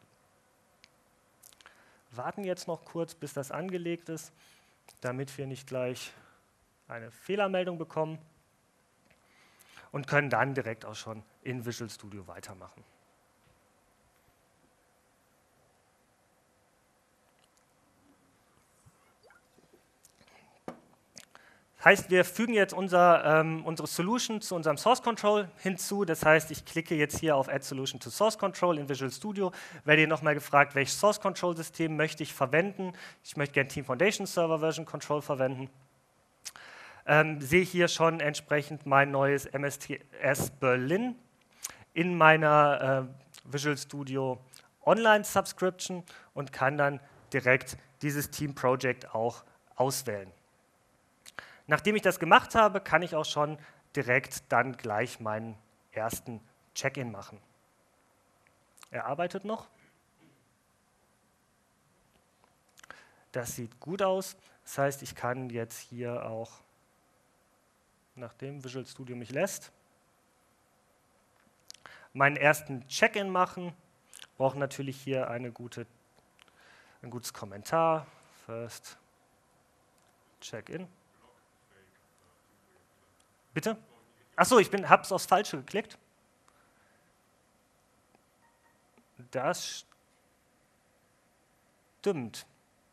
[SPEAKER 1] Warten jetzt noch kurz, bis das angelegt ist, damit wir nicht gleich eine Fehlermeldung bekommen und können dann direkt auch schon in Visual Studio weitermachen. Das heißt, wir fügen jetzt unser, ähm, unsere Solution zu unserem Source Control hinzu. Das heißt, ich klicke jetzt hier auf Add Solution to Source Control in Visual Studio. Werde hier nochmal gefragt, welches Source Control System möchte ich verwenden. Ich möchte gerne Team Foundation Server Version Control verwenden. Ähm, sehe hier schon entsprechend mein neues M S T S Berlin in meiner äh, Visual Studio Online Subscription und kann dann direkt dieses Team Project auch auswählen. Nachdem ich das gemacht habe, kann ich auch schon direkt dann gleich meinen ersten Check-in machen. Er arbeitet noch. Das sieht gut aus. Das heißt, ich kann jetzt hier auch, nachdem Visual Studio mich lässt, meinen ersten Check-in machen. Brauche natürlich hier eine gute, ein gutes Kommentar. First Check-in. Bitte? Achso, ich habe es aufs Falsche geklickt. Das stimmt.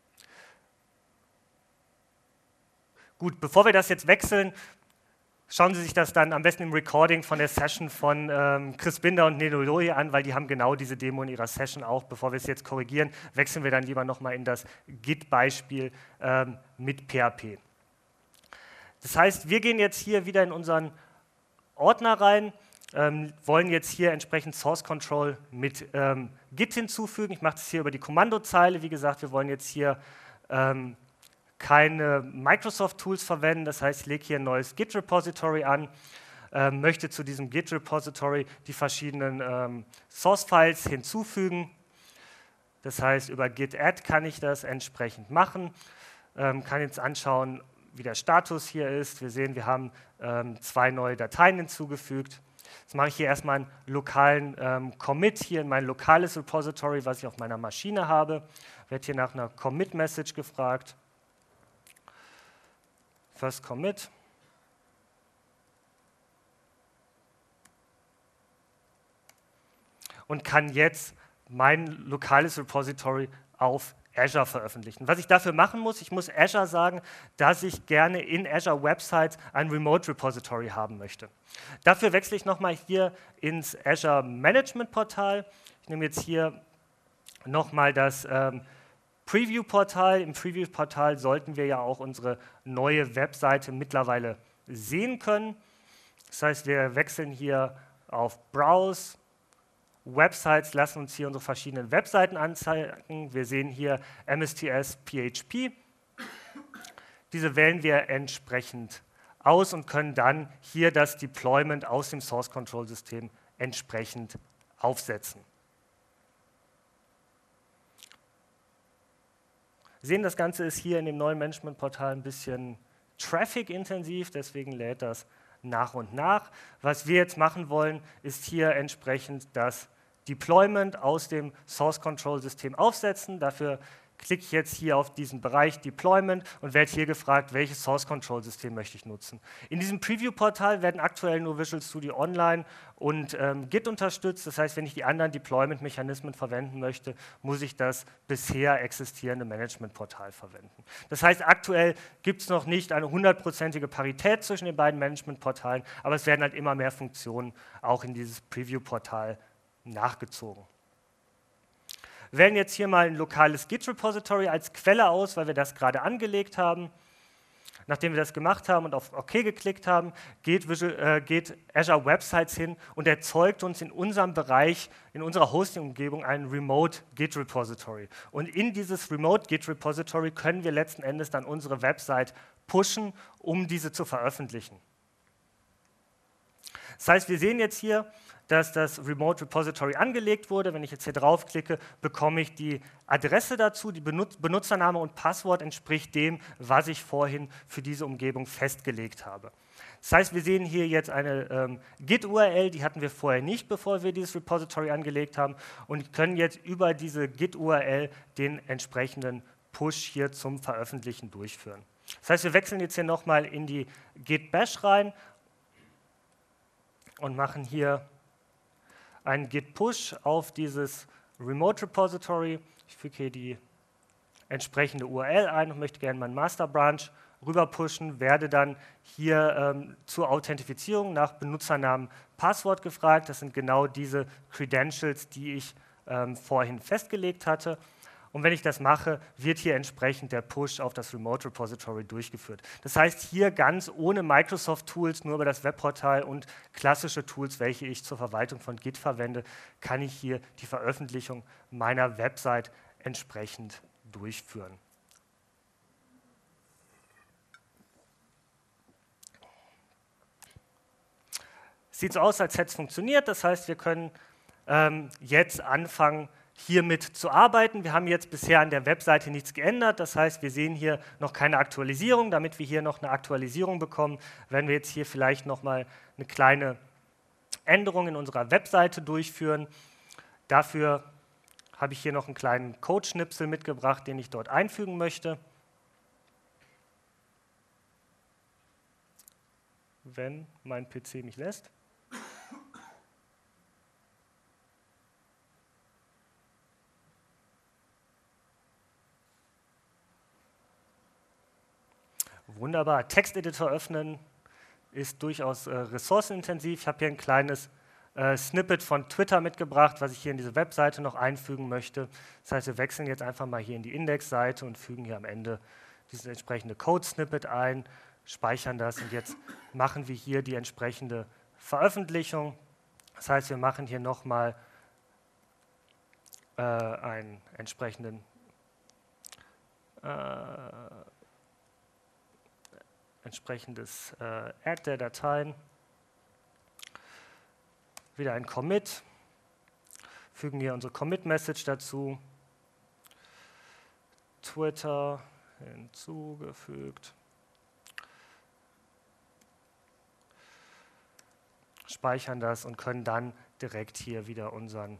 [SPEAKER 1] Gut, bevor wir das jetzt wechseln, schauen Sie sich das dann am besten im Recording von der Session von ähm, Chris Binder und Nelo Lohi an, weil die haben genau diese Demo in ihrer Session auch. Bevor wir es jetzt korrigieren, wechseln wir dann lieber nochmal in das Git-Beispiel ähm, mit P H P. Das heißt, wir gehen jetzt hier wieder in unseren Ordner rein, ähm, wollen jetzt hier entsprechend Source Control mit ähm, Git hinzufügen. Ich mache das hier über die Kommandozeile. Wie gesagt, wir wollen jetzt hier ähm, keine Microsoft-Tools verwenden. Das heißt, ich lege hier ein neues Git-Repository an, ähm, möchte zu diesem Git-Repository die verschiedenen ähm, Source-Files hinzufügen. Das heißt, über Git-Add kann ich das entsprechend machen, ähm, kann jetzt anschauen, wie der Status hier ist. Wir sehen, wir haben ähm, zwei neue Dateien hinzugefügt. Jetzt mache ich hier erstmal einen lokalen ähm, Commit hier in mein lokales Repository, was ich auf meiner Maschine habe. Wird hier nach einer Commit-Message gefragt. First Commit. und kann jetzt mein lokales Repository auf Azure veröffentlichen. Was ich dafür machen muss, ich muss Azure sagen, dass ich gerne in Azure Websites ein Remote Repository haben möchte. Dafür wechsle ich nochmal hier ins Azure Management Portal. Ich nehme jetzt hier nochmal das ähm, Preview-Portal. Im Preview-Portal sollten wir ja auch unsere neue Webseite mittlerweile sehen können. Das heißt, wir wechseln hier auf Browse, Websites, lassen uns hier unsere verschiedenen Webseiten anzeigen. Wir sehen hier M S T S P H P. Diese wählen wir entsprechend aus und können dann hier das Deployment aus dem Source Control System entsprechend aufsetzen. Wir sehen, das Ganze ist hier in dem neuen Management-Portal ein bisschen traffic-intensiv, deswegen lädt das nach und nach. Was wir jetzt machen wollen, ist hier entsprechend das Deployment aus dem Source Control System aufsetzen. Dafür klicke ich jetzt hier auf diesen Bereich Deployment und werde hier gefragt, welches Source Control System möchte ich nutzen. In diesem Preview-Portal werden aktuell nur Visual Studio Online und ähm, Git unterstützt. Das heißt, wenn ich die anderen Deployment-Mechanismen verwenden möchte, muss ich das bisher existierende Management-Portal verwenden. Das heißt, aktuell gibt es noch nicht eine hundertprozentige Parität zwischen den beiden Management-Portalen, aber es werden halt immer mehr Funktionen auch in dieses Preview-Portal nachgezogen. Wir wählen jetzt hier mal ein lokales Git-Repository als Quelle aus, weil wir das gerade angelegt haben. Nachdem wir das gemacht haben und auf OK geklickt haben, geht, Visual, äh, geht Azure Websites hin und erzeugt uns in unserem Bereich, in unserer Hosting-Umgebung ein Remote Git Repository. Und in dieses Remote Git Repository können wir letzten Endes dann unsere Website pushen, um diese zu veröffentlichen. Das heißt, wir sehen jetzt hier, dass das Remote Repository angelegt wurde. Wenn ich jetzt hier draufklicke, bekomme ich die Adresse dazu, die Benutz Benutzername und Passwort entspricht dem, was ich vorhin für diese Umgebung festgelegt habe. Das heißt, wir sehen hier jetzt eine ähm, Git-U R L, die hatten wir vorher nicht, bevor wir dieses Repository angelegt haben und können jetzt über diese Git-U R L den entsprechenden Push hier zum Veröffentlichen durchführen. Das heißt, wir wechseln jetzt hier nochmal in die Git-Bash rein und machen hier einen Git-Push auf dieses Remote Repository. Ich füge hier die entsprechende U R L ein und möchte gerne meinen Master Branch rüber pushen, werde dann hier ähm, zur Authentifizierung nach Benutzernamen, Passwort gefragt. Das sind genau diese Credentials, die ich ähm, vorhin festgelegt hatte. Und wenn ich das mache, wird hier entsprechend der Push auf das Remote Repository durchgeführt. Das heißt, hier ganz ohne Microsoft-Tools, nur über das Webportal und klassische Tools, welche ich zur Verwaltung von Git verwende, kann ich hier die Veröffentlichung meiner Website entsprechend durchführen. Sieht so aus, als hätte es funktioniert. Das heißt, wir können ähm, jetzt anfangen, hiermit zu arbeiten. Wir haben jetzt bisher an der Webseite nichts geändert, das heißt, wir sehen hier noch keine Aktualisierung. Damit wir hier noch eine Aktualisierung bekommen, werden wir jetzt hier vielleicht noch mal eine kleine Änderung in unserer Webseite durchführen. Dafür habe ich hier noch einen kleinen Code-Schnipsel mitgebracht, den ich dort einfügen möchte. Wenn mein P C mich lässt. Wunderbar. Texteditor öffnen ist durchaus äh, ressourcenintensiv. Ich habe hier ein kleines äh, Snippet von Twitter mitgebracht, was ich hier in diese Webseite noch einfügen möchte. Das heißt, wir wechseln jetzt einfach mal hier in die Indexseite und fügen hier am Ende dieses entsprechende Code-Snippet ein, speichern das und jetzt machen wir hier die entsprechende Veröffentlichung. Das heißt, wir machen hier nochmal äh, einen entsprechenden äh, entsprechendes äh, Add der Dateien, wieder ein Commit, fügen hier unsere Commit-Message dazu, Twitter hinzugefügt, speichern das und können dann direkt hier wieder unseren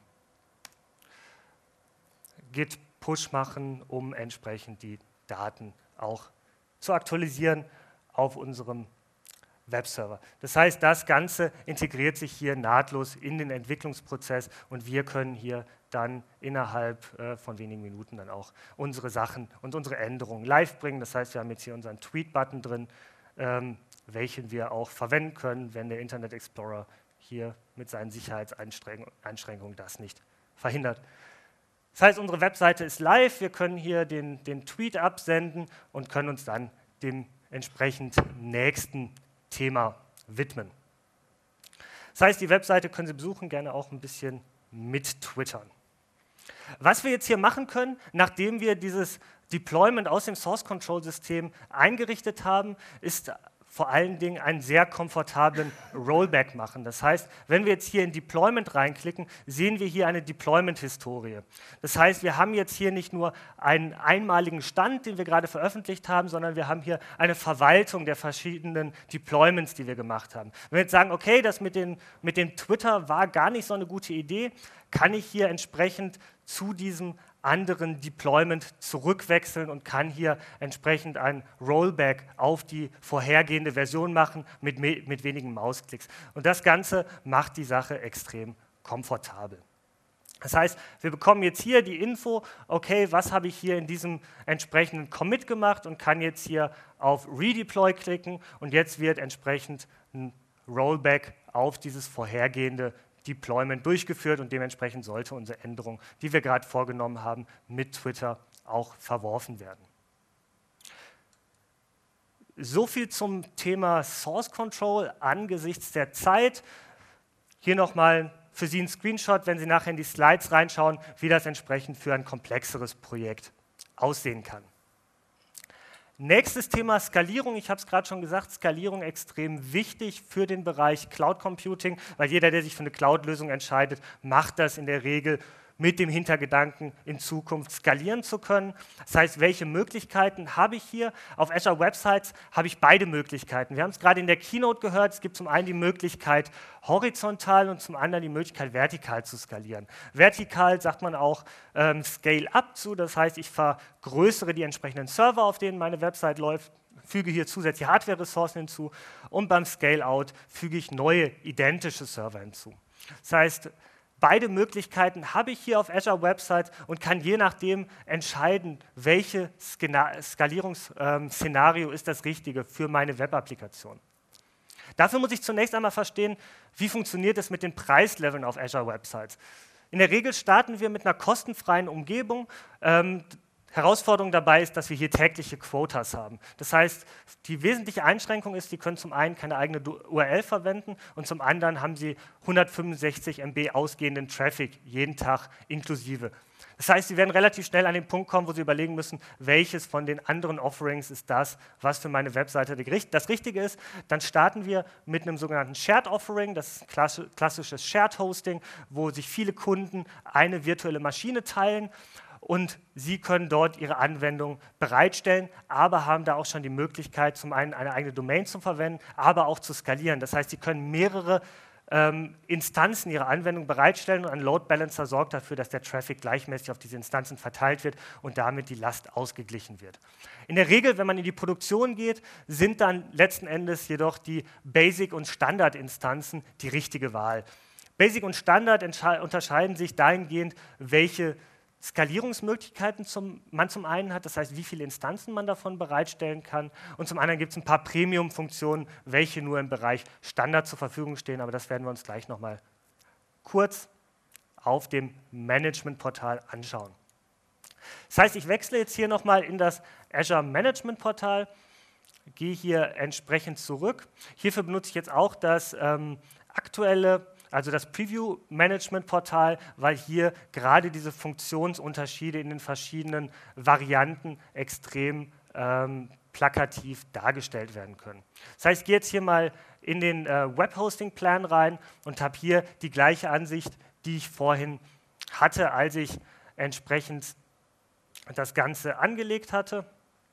[SPEAKER 1] Git-Push machen, um entsprechend die Daten auch zu aktualisieren auf unserem Webserver. Das heißt, das Ganze integriert sich hier nahtlos in den Entwicklungsprozess und wir können hier dann innerhalb äh, von wenigen Minuten dann auch unsere Sachen und unsere Änderungen live bringen. Das heißt, wir haben jetzt hier unseren Tweet-Button drin, ähm, welchen wir auch verwenden können, wenn der Internet Explorer hier mit seinen Sicherheitseinschränkungen das nicht verhindert. Das heißt, unsere Webseite ist live, wir können hier den, den Tweet absenden und können uns dann dem entsprechend nächsten Thema widmen. Das heißt, die Webseite können Sie besuchen, gerne auch ein bisschen mit twittern. Was wir jetzt hier machen können, nachdem wir dieses Deployment aus dem Source-Control-System eingerichtet haben, ist vor allen Dingen einen sehr komfortablen Rollback machen. Das heißt, wenn wir jetzt hier in Deployment reinklicken, sehen wir hier eine Deployment-Historie. Das heißt, wir haben jetzt hier nicht nur einen einmaligen Stand, den wir gerade veröffentlicht haben, sondern wir haben hier eine Verwaltung der verschiedenen Deployments, die wir gemacht haben. Wenn wir jetzt sagen, okay, das mit, den, mit dem Twitter war gar nicht so eine gute Idee, kann ich hier entsprechend zu diesem anderen Deployment zurückwechseln und kann hier entsprechend ein Rollback auf die vorhergehende Version machen mit, mit wenigen Mausklicks. Und das Ganze macht die Sache extrem komfortabel. Das heißt, wir bekommen jetzt hier die Info, okay, was habe ich hier in diesem entsprechenden Commit gemacht und kann jetzt hier auf Redeploy klicken und jetzt wird entsprechend ein Rollback auf dieses vorhergehende Deployment durchgeführt und dementsprechend sollte unsere Änderung, die wir gerade vorgenommen haben, mit Twitter auch verworfen werden. So viel zum Thema Source Control angesichts der Zeit. Hier nochmal für Sie ein Screenshot, wenn Sie nachher in die Slides reinschauen, wie das entsprechend für ein komplexeres Projekt aussehen kann. Nächstes Thema Skalierung. Ich habe es gerade schon gesagt, Skalierung extrem wichtig für den Bereich Cloud Computing, weil jeder, der sich für eine Cloud-Lösung entscheidet, macht das in der Regel mit dem Hintergedanken, in Zukunft skalieren zu können. Das heißt, welche Möglichkeiten habe ich hier? Auf Azure Websites habe ich beide Möglichkeiten. Wir haben es gerade in der Keynote gehört, es gibt zum einen die Möglichkeit, horizontal und zum anderen die Möglichkeit, vertikal zu skalieren. Vertikal sagt man auch ähm, Scale-up zu, das heißt, ich vergrößere die entsprechenden Server, auf denen meine Website läuft, füge hier zusätzliche Hardware-Ressourcen hinzu und beim Scale-out füge ich neue, identische Server hinzu. Das heißt, beide Möglichkeiten habe ich hier auf Azure Websites und kann je nachdem entscheiden, welches Skalierungsszenario ist das richtige für meine Web-Applikation. Dafür muss ich zunächst einmal verstehen, wie funktioniert es mit den Preisleveln auf Azure Websites. In der Regel starten wir mit einer kostenfreien Umgebung. Ähm, Herausforderung dabei ist, dass wir hier tägliche Quotas haben. Das heißt, die wesentliche Einschränkung ist, Sie können zum einen keine eigene U R L verwenden und zum anderen haben Sie hundertfünfundsechzig Megabyte ausgehenden Traffic jeden Tag inklusive. Das heißt, Sie werden relativ schnell an den Punkt kommen, wo Sie überlegen müssen, welches von den anderen Offerings ist das, was für meine Webseite das Richtige ist. Dann starten wir mit einem sogenannten Shared Offering, das ist ein klassisches Shared Hosting, wo sich viele Kunden eine virtuelle Maschine teilen. Und Sie können dort Ihre Anwendung bereitstellen, aber haben da auch schon die Möglichkeit, zum einen eine eigene Domain zu verwenden, aber auch zu skalieren. Das heißt, Sie können mehrere ähm, Instanzen Ihrer Anwendung bereitstellen und ein Load Balancer sorgt dafür, dass der Traffic gleichmäßig auf diese Instanzen verteilt wird und damit die Last ausgeglichen wird. In der Regel, wenn man in die Produktion geht, sind dann letzten Endes jedoch die Basic- und Standard-Instanzen die richtige Wahl. Basic und Standard unterscheiden sich dahingehend, welche Skalierungsmöglichkeiten zum, man zum einen hat, das heißt, wie viele Instanzen man davon bereitstellen kann. Und zum anderen gibt es ein paar Premium-Funktionen, welche nur im Bereich Standard zur Verfügung stehen, aber das werden wir uns gleich nochmal kurz auf dem Management-Portal anschauen. Das heißt, ich wechsle jetzt hier nochmal in das Azure Management-Portal, gehe hier entsprechend zurück. Hierfür benutze ich jetzt auch das ähm, aktuelle Also das Preview-Management-Portal, weil hier gerade diese Funktionsunterschiede in den verschiedenen Varianten extrem ähm, plakativ dargestellt werden können. Das heißt, ich gehe jetzt hier mal in den äh, Web-Hosting-Plan rein und habe hier die gleiche Ansicht, die ich vorhin hatte, als ich entsprechend das Ganze angelegt hatte.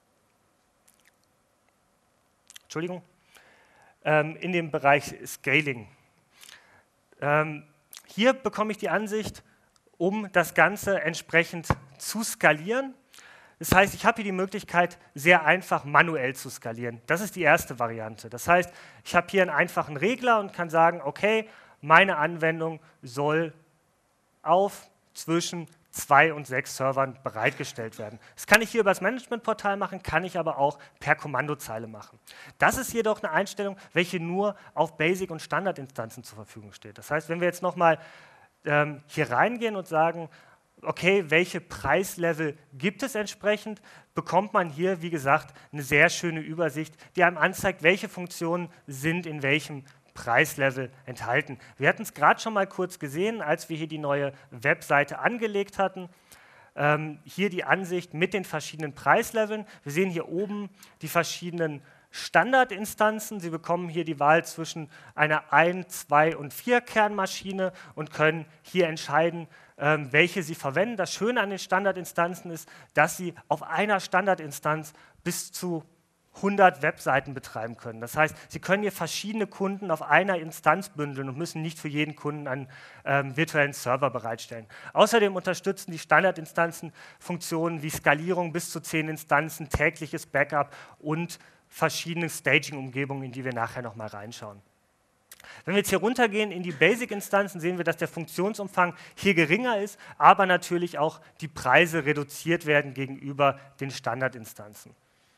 [SPEAKER 1] Entschuldigung. Ähm, in dem Bereich Scaling. Ähm, hier bekomme ich die Ansicht, um das Ganze entsprechend zu skalieren, Das heißt, ich habe hier die Möglichkeit, sehr einfach manuell zu skalieren. Das ist die erste Variante. Das heißt, ich habe hier einen einfachen Regler und kann sagen, okay, meine Anwendung soll auf zwischen zwei und sechs Servern bereitgestellt werden. Das kann ich hier über das Managementportal machen, kann ich aber auch per Kommandozeile machen. Das ist jedoch eine Einstellung, welche nur auf Basic- und Standardinstanzen zur Verfügung steht. Das heißt, wenn wir jetzt nochmal ähm, hier reingehen und sagen, okay, welche Preislevel gibt es entsprechend, bekommt man hier, wie gesagt, eine sehr schöne Übersicht, die einem anzeigt, welche Funktionen sind in welchem Preislevel enthalten. Wir hatten es gerade schon mal kurz gesehen, als wir hier die neue Webseite angelegt hatten. Ähm, hier die Ansicht mit den verschiedenen Preisleveln. Wir sehen hier oben die verschiedenen Standardinstanzen. Sie bekommen hier die Wahl zwischen einer ein-, zwei- und vier Kernmaschine und können hier entscheiden, ähm, welche Sie verwenden. Das Schöne an den Standardinstanzen ist, dass Sie auf einer Standardinstanz bis zu hundert Webseiten betreiben können. Das heißt, Sie können hier verschiedene Kunden auf einer Instanz bündeln und müssen nicht für jeden Kunden einen ähm, virtuellen Server bereitstellen. Außerdem unterstützen die Standardinstanzen Funktionen wie Skalierung bis zu zehn Instanzen, tägliches Backup und verschiedene Staging-Umgebungen, in die wir nachher nochmal reinschauen. Wenn wir jetzt hier runtergehen in die Basic-Instanzen, sehen wir, dass der Funktionsumfang hier geringer ist, aber natürlich auch die Preise reduziert werden gegenüber den Standardinstanzen.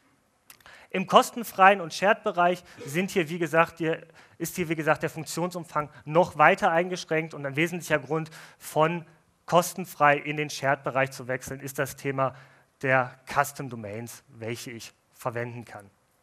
[SPEAKER 1] Im kostenfreien und Shared-Bereich sind hier, wie gesagt, hier, ist hier, wie gesagt, der Funktionsumfang noch weiter eingeschränkt und ein wesentlicher Grund, von kostenfrei in den Shared-Bereich zu wechseln, ist das Thema der Custom Domains, welche ich verwenden kann.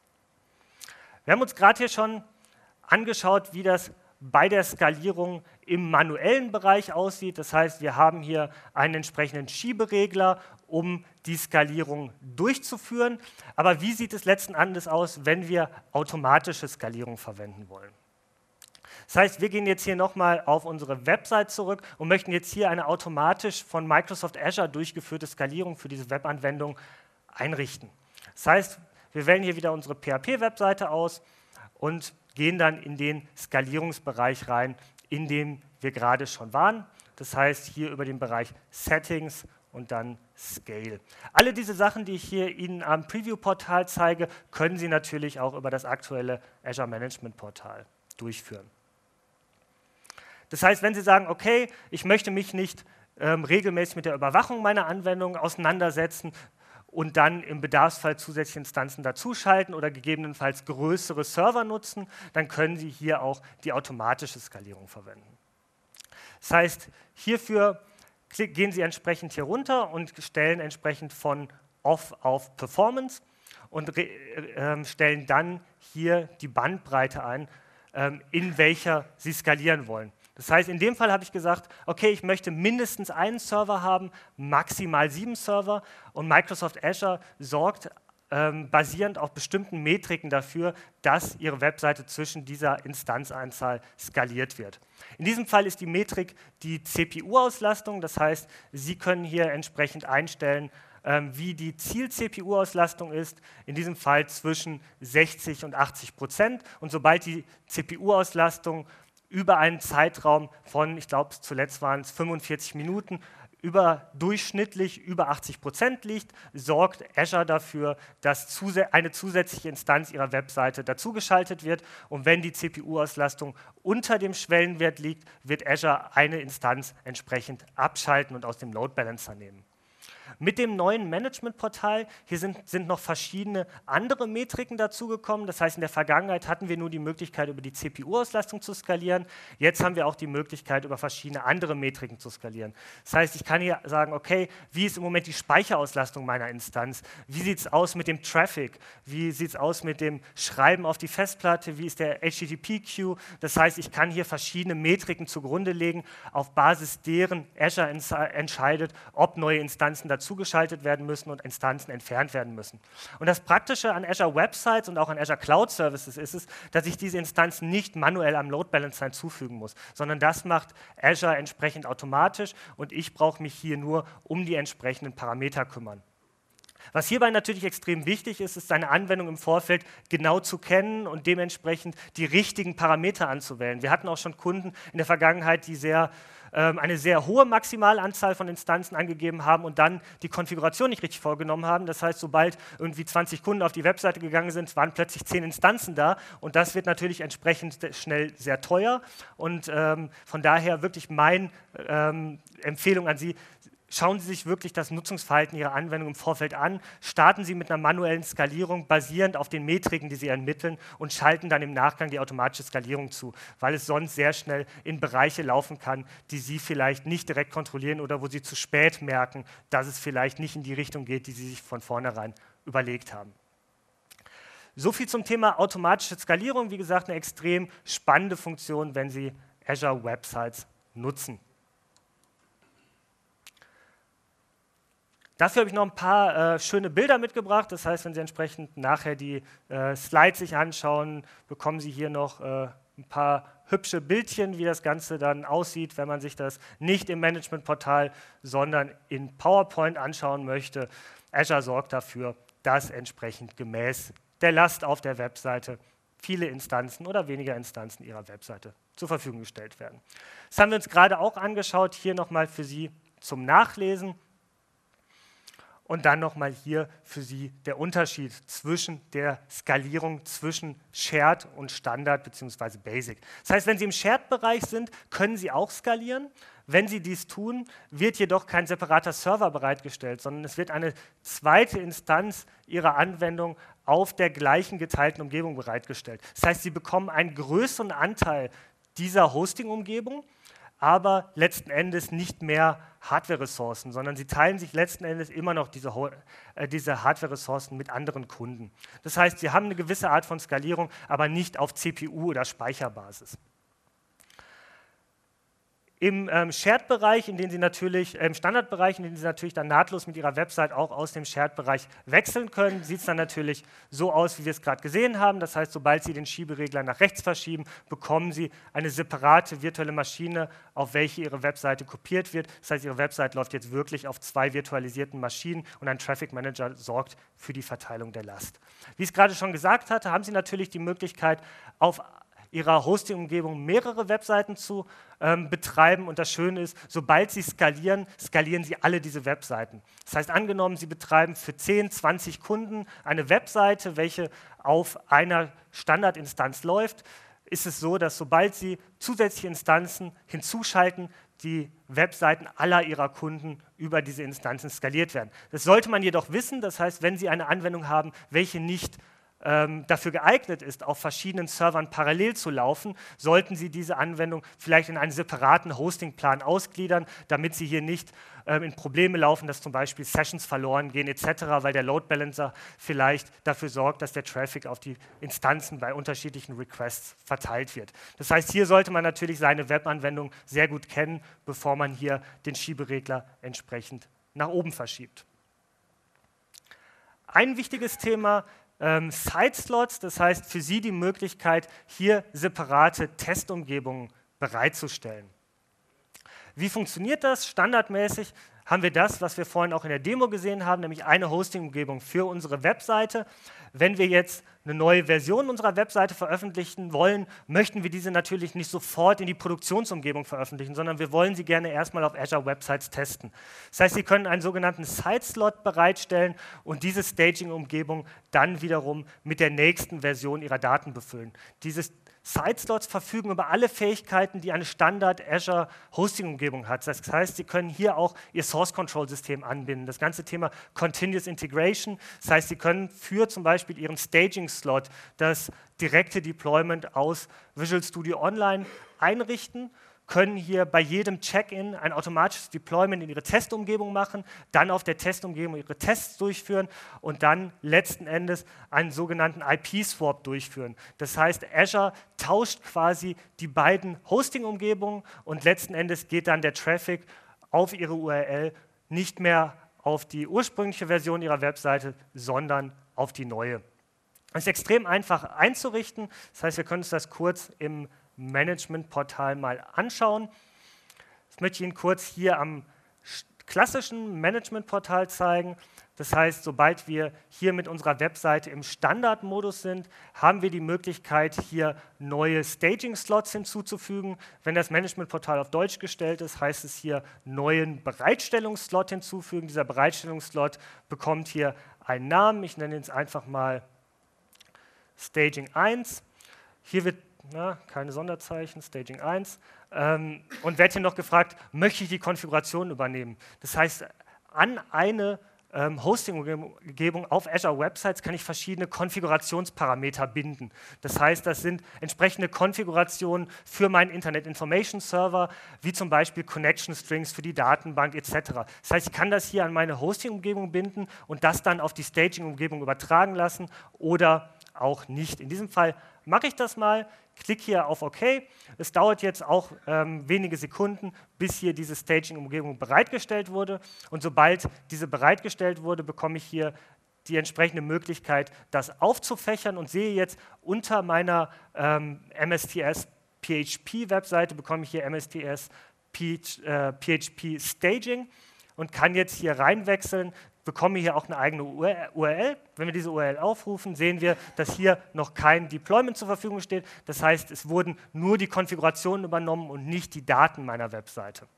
[SPEAKER 1] Wir haben uns gerade hier schon angeschaut, wie das bei der Skalierung im manuellen Bereich aussieht. Das heißt, wir haben hier einen entsprechenden Schieberegler, um die Skalierung durchzuführen. Aber wie sieht es letzten Endes aus, wenn wir automatische Skalierung verwenden wollen? Das heißt, wir gehen jetzt hier nochmal auf unsere Website zurück und möchten jetzt hier eine automatisch von Microsoft Azure durchgeführte Skalierung für diese Webanwendung einrichten. Das heißt, wir wählen hier wieder unsere P H P-Webseite aus und gehen dann in den Skalierungsbereich rein, in dem wir gerade schon waren. Das heißt, hier über den Bereich Settings und dann Scale. Alle diese Sachen, die ich hier Ihnen am Preview-Portal zeige, können Sie natürlich auch über das aktuelle Azure Management-Portal durchführen. Das heißt, wenn Sie sagen, okay, ich möchte mich nicht ähm, regelmäßig mit der Überwachung meiner Anwendung auseinandersetzen, und dann im Bedarfsfall zusätzliche Instanzen dazuschalten oder gegebenenfalls größere Server nutzen, dann können Sie hier auch die automatische Skalierung verwenden. Das heißt, hierfür gehen Sie entsprechend hier runter und stellen entsprechend von Off auf Performance und äh, stellen dann hier die Bandbreite ein, äh, in welcher Sie skalieren wollen. Das heißt, in dem Fall habe ich gesagt, okay, ich möchte mindestens einen Server haben, maximal sieben Server und Microsoft Azure sorgt ähm, basierend auf bestimmten Metriken dafür, dass Ihre Webseite zwischen dieser Instanzanzahl skaliert wird. In diesem Fall ist die Metrik die C P U-Auslastung, das heißt, Sie können hier entsprechend einstellen, ähm, wie die Ziel-C P U-Auslastung ist, in diesem Fall zwischen sechzig und achtzig Prozent und sobald die C P U-Auslastung über einen Zeitraum von, ich glaube zuletzt waren es fünfundvierzig Minuten, über durchschnittlich über achtzig Prozent liegt, sorgt Azure dafür, dass zus- eine zusätzliche Instanz Ihrer Webseite dazugeschaltet wird und wenn die C P U-Auslastung unter dem Schwellenwert liegt, wird Azure eine Instanz entsprechend abschalten und aus dem Load Balancer nehmen. Mit dem neuen Management-Portal, hier sind, sind noch verschiedene andere Metriken dazugekommen. Das heißt, in der Vergangenheit hatten wir nur die Möglichkeit, über die C P U-Auslastung zu skalieren. Jetzt haben wir auch die Möglichkeit, über verschiedene andere Metriken zu skalieren. Das heißt, ich kann hier sagen, okay, wie ist im Moment die Speicherauslastung meiner Instanz? Wie sieht es aus mit dem Traffic? Wie sieht es aus mit dem Schreiben auf die Festplatte? Wie ist der H T T P-Queue? Das heißt, ich kann hier verschiedene Metriken zugrunde legen, auf Basis deren Azure entscheidet, ob neue Instanzen dazu zugeschaltet werden müssen und Instanzen entfernt werden müssen. Und das Praktische an Azure Websites und auch an Azure Cloud Services ist es, dass ich diese Instanzen nicht manuell am Load Balancer hinzufügen muss, sondern das macht Azure entsprechend automatisch und ich brauche mich hier nur um die entsprechenden Parameter kümmern. Was hierbei natürlich extrem wichtig ist, ist seine Anwendung im Vorfeld genau zu kennen und dementsprechend die richtigen Parameter anzuwählen. Wir hatten auch schon Kunden in der Vergangenheit, die sehr, ähm, eine sehr hohe Maximalanzahl von Instanzen angegeben haben und dann die Konfiguration nicht richtig vorgenommen haben. Das heißt, sobald irgendwie zwanzig Kunden auf die Webseite gegangen sind, waren plötzlich zehn Instanzen da und das wird natürlich entsprechend schnell sehr teuer und ähm, von daher wirklich meine ähm, Empfehlung an Sie: Schauen Sie sich wirklich das Nutzungsverhalten Ihrer Anwendung im Vorfeld an, starten Sie mit einer manuellen Skalierung basierend auf den Metriken, die Sie ermitteln und schalten dann im Nachgang die automatische Skalierung zu, weil es sonst sehr schnell in Bereiche laufen kann, die Sie vielleicht nicht direkt kontrollieren oder wo Sie zu spät merken, dass es vielleicht nicht in die Richtung geht, die Sie sich von vornherein überlegt haben. So viel zum Thema automatische Skalierung. Wie gesagt, eine extrem spannende Funktion, wenn Sie Azure Websites nutzen. Dafür habe ich noch ein paar äh, schöne Bilder mitgebracht. Das heißt, wenn Sie entsprechend nachher die äh, Slides sich anschauen, bekommen Sie hier noch äh, ein paar hübsche Bildchen, wie das Ganze dann aussieht, wenn man sich das nicht im Managementportal, sondern in PowerPoint anschauen möchte. Azure sorgt dafür, dass entsprechend gemäß der Last auf der Webseite viele Instanzen oder weniger Instanzen Ihrer Webseite zur Verfügung gestellt werden. Das haben wir uns gerade auch angeschaut, hier nochmal für Sie zum Nachlesen. Und dann nochmal hier für Sie der Unterschied zwischen der Skalierung zwischen Shared und Standard bzw. Basic. Das heißt, wenn Sie im Shared-Bereich sind, können Sie auch skalieren. Wenn Sie dies tun, wird jedoch kein separater Server bereitgestellt, sondern es wird eine zweite Instanz Ihrer Anwendung auf der gleichen geteilten Umgebung bereitgestellt. Das heißt, Sie bekommen einen größeren Anteil dieser Hosting-Umgebung, aber letzten Endes nicht mehr Hardware-Ressourcen, sondern sie teilen sich letzten Endes immer noch diese, äh, diese Hardware-Ressourcen mit anderen Kunden. Das heißt, sie haben eine gewisse Art von Skalierung, aber nicht auf C P U- oder Speicherbasis. Im ähm, Shared-Bereich, in den Sie natürlich, äh, im Standardbereich, in den Sie natürlich dann nahtlos mit Ihrer Website auch aus dem Shared-Bereich wechseln können, sieht es dann natürlich so aus, wie wir es gerade gesehen haben. Das heißt, sobald Sie den Schieberegler nach rechts verschieben, bekommen Sie eine separate virtuelle Maschine, auf welche Ihre Webseite kopiert wird. Das heißt, Ihre Website läuft jetzt wirklich auf zwei virtualisierten Maschinen und ein Traffic Manager sorgt für die Verteilung der Last. Wie ich es gerade schon gesagt hatte, haben Sie natürlich die Möglichkeit, auf Ihrer Hosting-Umgebung mehrere Webseiten zu ähm, betreiben. Und das Schöne ist, sobald Sie skalieren, skalieren Sie alle diese Webseiten. Das heißt, angenommen, Sie betreiben für zehn, zwanzig Kunden eine Webseite, welche auf einer Standardinstanz läuft, ist es so, dass sobald Sie zusätzliche Instanzen hinzuschalten, die Webseiten aller Ihrer Kunden über diese Instanzen skaliert werden. Das sollte man jedoch wissen. Das heißt, wenn Sie eine Anwendung haben, welche nicht dafür geeignet ist, auf verschiedenen Servern parallel zu laufen, sollten Sie diese Anwendung vielleicht in einen separaten Hostingplan ausgliedern, damit Sie hier nicht ähm, in Probleme laufen, dass zum Beispiel Sessions verloren gehen et cetera, weil der Load Balancer vielleicht dafür sorgt, dass der Traffic auf die Instanzen bei unterschiedlichen Requests verteilt wird. Das heißt, hier sollte man natürlich seine Webanwendung sehr gut kennen, bevor man hier den Schieberegler entsprechend nach oben verschiebt. Ein wichtiges Thema: Ähm, Side-Slots, das heißt für Sie die Möglichkeit, hier separate Testumgebungen bereitzustellen. Wie funktioniert das? Standardmäßig haben wir das, was wir vorhin auch in der Demo gesehen haben, nämlich eine Hosting-Umgebung für unsere Webseite. Wenn wir jetzt eine neue Version unserer Webseite veröffentlichen wollen, möchten wir diese natürlich nicht sofort in die Produktionsumgebung veröffentlichen, sondern wir wollen sie gerne erstmal auf Azure Websites testen. Das heißt, Sie können einen sogenannten Side-Slot bereitstellen und diese Staging-Umgebung dann wiederum mit der nächsten Version Ihrer Daten befüllen. Dieses Side-Slots verfügen über alle Fähigkeiten, die eine Standard-Azure-Hosting-Umgebung hat. Das heißt, Sie können hier auch Ihr Source-Control-System anbinden. Das ganze Thema Continuous Integration. Das heißt, Sie können für zum Beispiel Ihren Staging-Slot das direkte Deployment aus Visual Studio Online einrichten, können hier bei jedem Check-in ein automatisches Deployment in Ihre Testumgebung machen, dann auf der Testumgebung Ihre Tests durchführen und dann letzten Endes einen sogenannten I P-Swap durchführen. Das heißt, Azure tauscht quasi die beiden Hosting-Umgebungen und letzten Endes geht dann der Traffic auf Ihre U R L nicht mehr auf die ursprüngliche Version Ihrer Webseite, sondern auf die neue. Das ist extrem einfach einzurichten. Das heißt, wir können uns das kurz im Management-Portal mal anschauen. Das möchte ich Ihnen kurz hier am klassischen Management-Portal zeigen. Das heißt, sobald wir hier mit unserer Webseite im Standardmodus sind, haben wir die Möglichkeit, hier neue Staging-Slots hinzuzufügen. Wenn das Management-Portal auf Deutsch gestellt ist, heißt es hier neuen Bereitstellungsslot hinzufügen. Dieser Bereitstellungsslot bekommt hier einen Namen. Ich nenne jetzt einfach mal Staging eins. Hier wird, na, keine Sonderzeichen, Staging eins. Ähm, und werde hier noch gefragt, möchte ich die Konfiguration übernehmen? Das heißt, an eine ähm, Hosting-Umgebung auf Azure Websites kann ich verschiedene Konfigurationsparameter binden. Das heißt, das sind entsprechende Konfigurationen für meinen Internet Information Server, wie zum Beispiel Connection Strings für die Datenbank et cetera. Das heißt, ich kann das hier an meine Hosting-Umgebung binden und das dann auf die Staging-Umgebung übertragen lassen oder auch nicht. In diesem Fall mache ich das mal, klicke hier auf OK. Es dauert jetzt auch ähm, wenige Sekunden, bis hier diese Staging-Umgebung bereitgestellt wurde. Und sobald diese bereitgestellt wurde, bekomme ich hier die entsprechende Möglichkeit, das aufzufächern und sehe jetzt unter meiner ähm, M S T S P H P-Webseite bekomme ich hier M S T S P H P Staging und kann jetzt hier reinwechseln, bekomme hier auch eine eigene U R L. Wenn wir diese U R L aufrufen, sehen wir, dass hier noch kein Deployment zur Verfügung steht. Das heißt, es wurden nur die Konfigurationen übernommen und nicht die Daten meiner Webseite.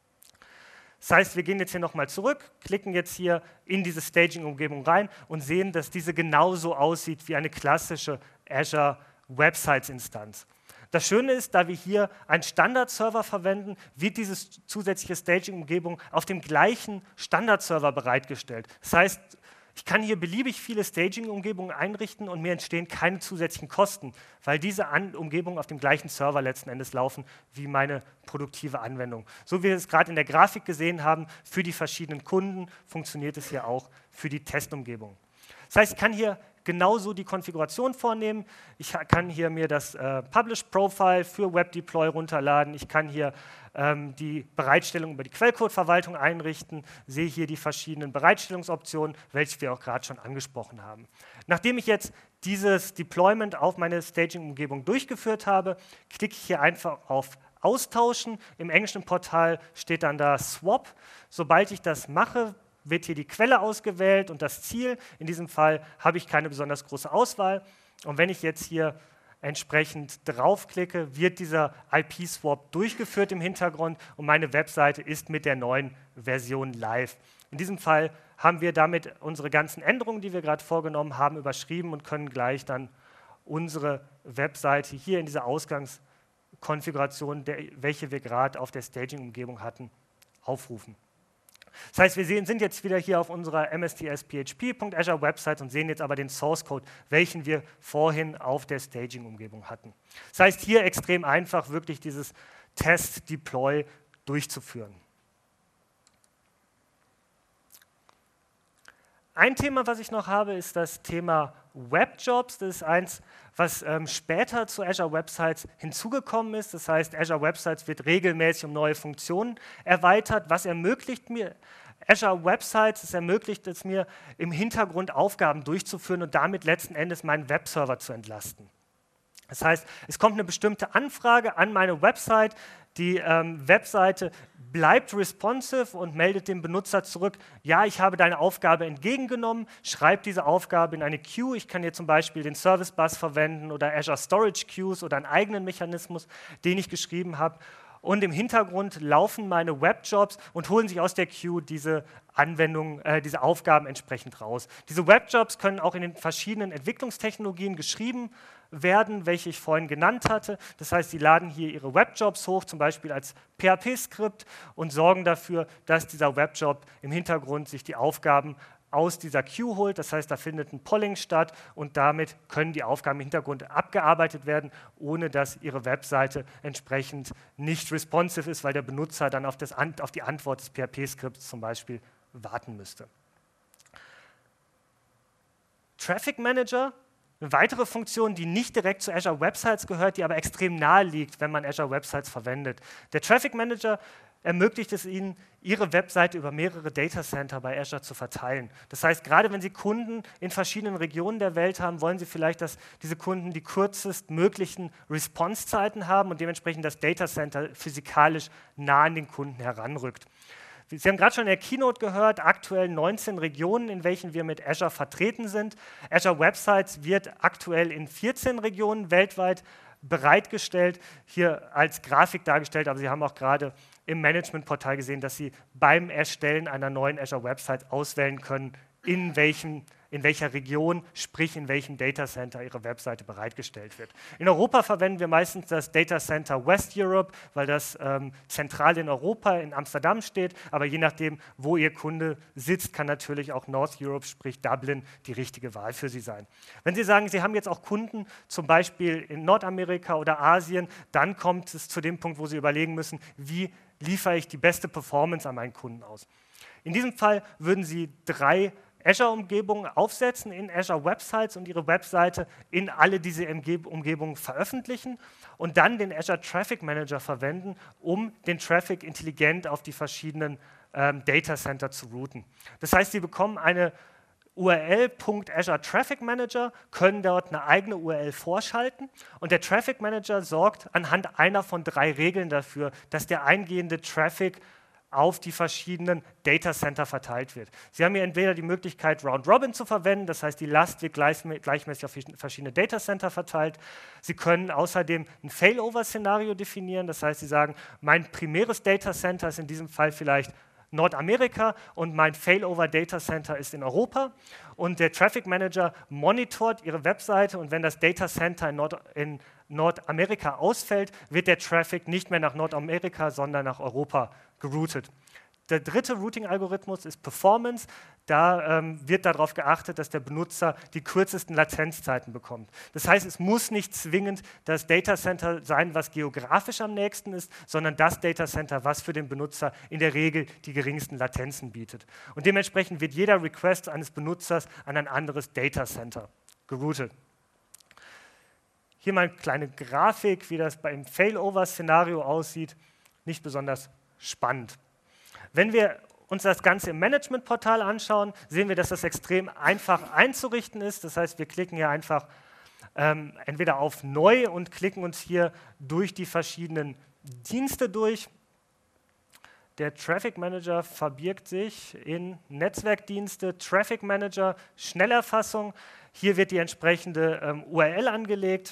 [SPEAKER 1] Das heißt, wir gehen jetzt hier nochmal zurück, klicken jetzt hier in diese Staging-Umgebung rein und sehen, dass diese genauso aussieht wie eine klassische Azure Websites-Instanz. Das Schöne ist, da wir hier einen Standardserver verwenden, wird diese zusätzliche Staging-Umgebung auf dem gleichen Standardserver bereitgestellt. Das heißt, ich kann hier beliebig viele Staging-Umgebungen einrichten und mir entstehen keine zusätzlichen Kosten, weil diese An- Umgebungen auf dem gleichen Server letzten Endes laufen wie meine produktive Anwendung. So wie wir es gerade in der Grafik gesehen haben, für die verschiedenen Kunden funktioniert es hier auch für die Testumgebung. Das heißt, ich kann hier genauso die Konfiguration vornehmen. Ich kann hier mir das äh, Publish-Profile für WebDeploy runterladen. Ich kann hier ähm, die Bereitstellung über die Quellcode-Verwaltung einrichten, sehe hier die verschiedenen Bereitstellungsoptionen, welche wir auch gerade schon angesprochen haben. Nachdem ich jetzt dieses Deployment auf meine Staging-Umgebung durchgeführt habe, klicke ich hier einfach auf Austauschen. Im englischen Portal steht dann da Swap. Sobald ich das mache, wird hier die Quelle ausgewählt und das Ziel. In diesem Fall habe ich keine besonders große Auswahl. Und wenn ich jetzt hier entsprechend draufklicke, wird dieser I P-Swap durchgeführt im Hintergrund und meine Webseite ist mit der neuen Version live. In diesem Fall haben wir damit unsere ganzen Änderungen, die wir gerade vorgenommen haben, überschrieben und können gleich dann unsere Webseite hier in dieser Ausgangskonfiguration, der, welche wir gerade auf der Staging-Umgebung hatten, aufrufen. Das heißt, wir sehen, sind jetzt wieder hier auf unserer M S T S P H P Punkt Azure Website und sehen jetzt aber den Source Code, welchen wir vorhin auf der Staging-Umgebung hatten. Das heißt, hier extrem einfach, wirklich dieses Test-Deploy durchzuführen. Ein Thema, was ich noch habe, ist das Thema Webjobs. Das ist eins, was ähm, später zu Azure Websites hinzugekommen ist. Das heißt, Azure Websites wird regelmäßig um neue Funktionen erweitert. Was ermöglicht mir Azure Websites? Es ermöglicht es mir, im Hintergrund Aufgaben durchzuführen und damit letzten Endes meinen Webserver zu entlasten. Das heißt, es kommt eine bestimmte Anfrage an meine Website. Die ähm, Webseite bleibt responsive und meldet dem Benutzer zurück, ja, ich habe deine Aufgabe entgegengenommen, schreibe diese Aufgabe in eine Queue. Ich kann hier zum Beispiel den Service Bus verwenden oder Azure Storage Queues oder einen eigenen Mechanismus, den ich geschrieben habe. Und im Hintergrund laufen meine Webjobs und holen sich aus der Queue diese Anwendungen, äh, diese Aufgaben entsprechend raus. Diese Webjobs können auch in den verschiedenen Entwicklungstechnologien geschrieben werden, welche ich vorhin genannt hatte. Das heißt, sie laden hier ihre Webjobs hoch, zum Beispiel als P H P-Skript und sorgen dafür, dass dieser Webjob im Hintergrund sich die Aufgaben aus dieser Queue holt. Das heißt, da findet ein Polling statt und damit können die Aufgaben im Hintergrund abgearbeitet werden, ohne dass Ihre Webseite entsprechend nicht responsive ist, weil der Benutzer dann auf, das, auf die Antwort des P H P-Skripts zum Beispiel warten müsste. Traffic Manager, eine weitere Funktion, die nicht direkt zu Azure Websites gehört, die aber extrem nahe liegt, wenn man Azure Websites verwendet. Der Traffic Manager ermöglicht es Ihnen, Ihre Webseite über mehrere Datacenter bei Azure zu verteilen. Das heißt, gerade wenn Sie Kunden in verschiedenen Regionen der Welt haben, wollen Sie vielleicht, dass diese Kunden die kürzestmöglichen Response-Zeiten haben und dementsprechend das Datacenter physikalisch nah an den Kunden heranrückt. Sie haben gerade schon in der Keynote gehört, aktuell neunzehn Regionen, in welchen wir mit Azure vertreten sind. Azure Websites wird aktuell in vierzehn Regionen weltweit bereitgestellt, hier als Grafik dargestellt, aber Sie haben auch gerade im Managementportal gesehen, dass Sie beim Erstellen einer neuen Azure Website auswählen können, in welchem in welcher Region, sprich in welchem Datacenter Ihre Webseite bereitgestellt wird. In Europa verwenden wir meistens das Datacenter West Europe, weil das ähm, zentral in Europa, in Amsterdam steht, aber je nachdem, wo Ihr Kunde sitzt, kann natürlich auch North Europe, sprich Dublin, die richtige Wahl für Sie sein. Wenn Sie sagen, Sie haben jetzt auch Kunden, zum Beispiel in Nordamerika oder Asien, dann kommt es zu dem Punkt, wo Sie überlegen müssen, wie liefere ich die beste Performance an meinen Kunden aus. In diesem Fall würden Sie drei Azure-Umgebungen aufsetzen in Azure Websites und Ihre Webseite in alle diese Umgebungen veröffentlichen und dann den Azure Traffic Manager verwenden, um den Traffic intelligent auf die verschiedenen ähm, Datacenter zu routen. Das heißt, Sie bekommen eine U R L Punkt Azure Traffic Manager, können dort eine eigene U R L vorschalten und der Traffic Manager sorgt anhand einer von drei Regeln dafür, dass der eingehende Traffic auf die verschiedenen Datacenter verteilt wird. Sie haben hier entweder die Möglichkeit, Round Robin zu verwenden, das heißt, die Last wird gleichmäßig auf verschiedene Datacenter verteilt. Sie können außerdem ein Failover-Szenario definieren, das heißt, Sie sagen, mein primäres Datacenter ist in diesem Fall vielleicht Nordamerika und mein Failover-Datacenter ist in Europa und der Traffic Manager monitort Ihre Webseite und wenn das Datacenter in, Nord in Nordamerika ausfällt, wird der Traffic nicht mehr nach Nordamerika, sondern nach Europa geroutet. Der dritte Routing-Algorithmus ist Performance. Da ähm, wird darauf geachtet, dass der Benutzer die kürzesten Latenzzeiten bekommt. Das heißt, es muss nicht zwingend das Datacenter sein, was geografisch am nächsten ist, sondern das Datacenter, was für den Benutzer in der Regel die geringsten Latenzen bietet. Und dementsprechend wird jeder Request eines Benutzers an ein anderes Datacenter geroutet. Hier mal eine kleine Grafik, wie das beim Failover-Szenario aussieht. Nicht besonders spannend. Wenn wir uns das Ganze im Managementportal anschauen, sehen wir, dass das extrem einfach einzurichten ist. Das heißt, wir klicken hier einfach ähm, entweder auf Neu und klicken uns hier durch die verschiedenen Dienste durch. Der Traffic Manager verbirgt sich in Netzwerkdienste, Traffic Manager, Schnellerfassung. Hier wird die entsprechende ähm, U R L angelegt.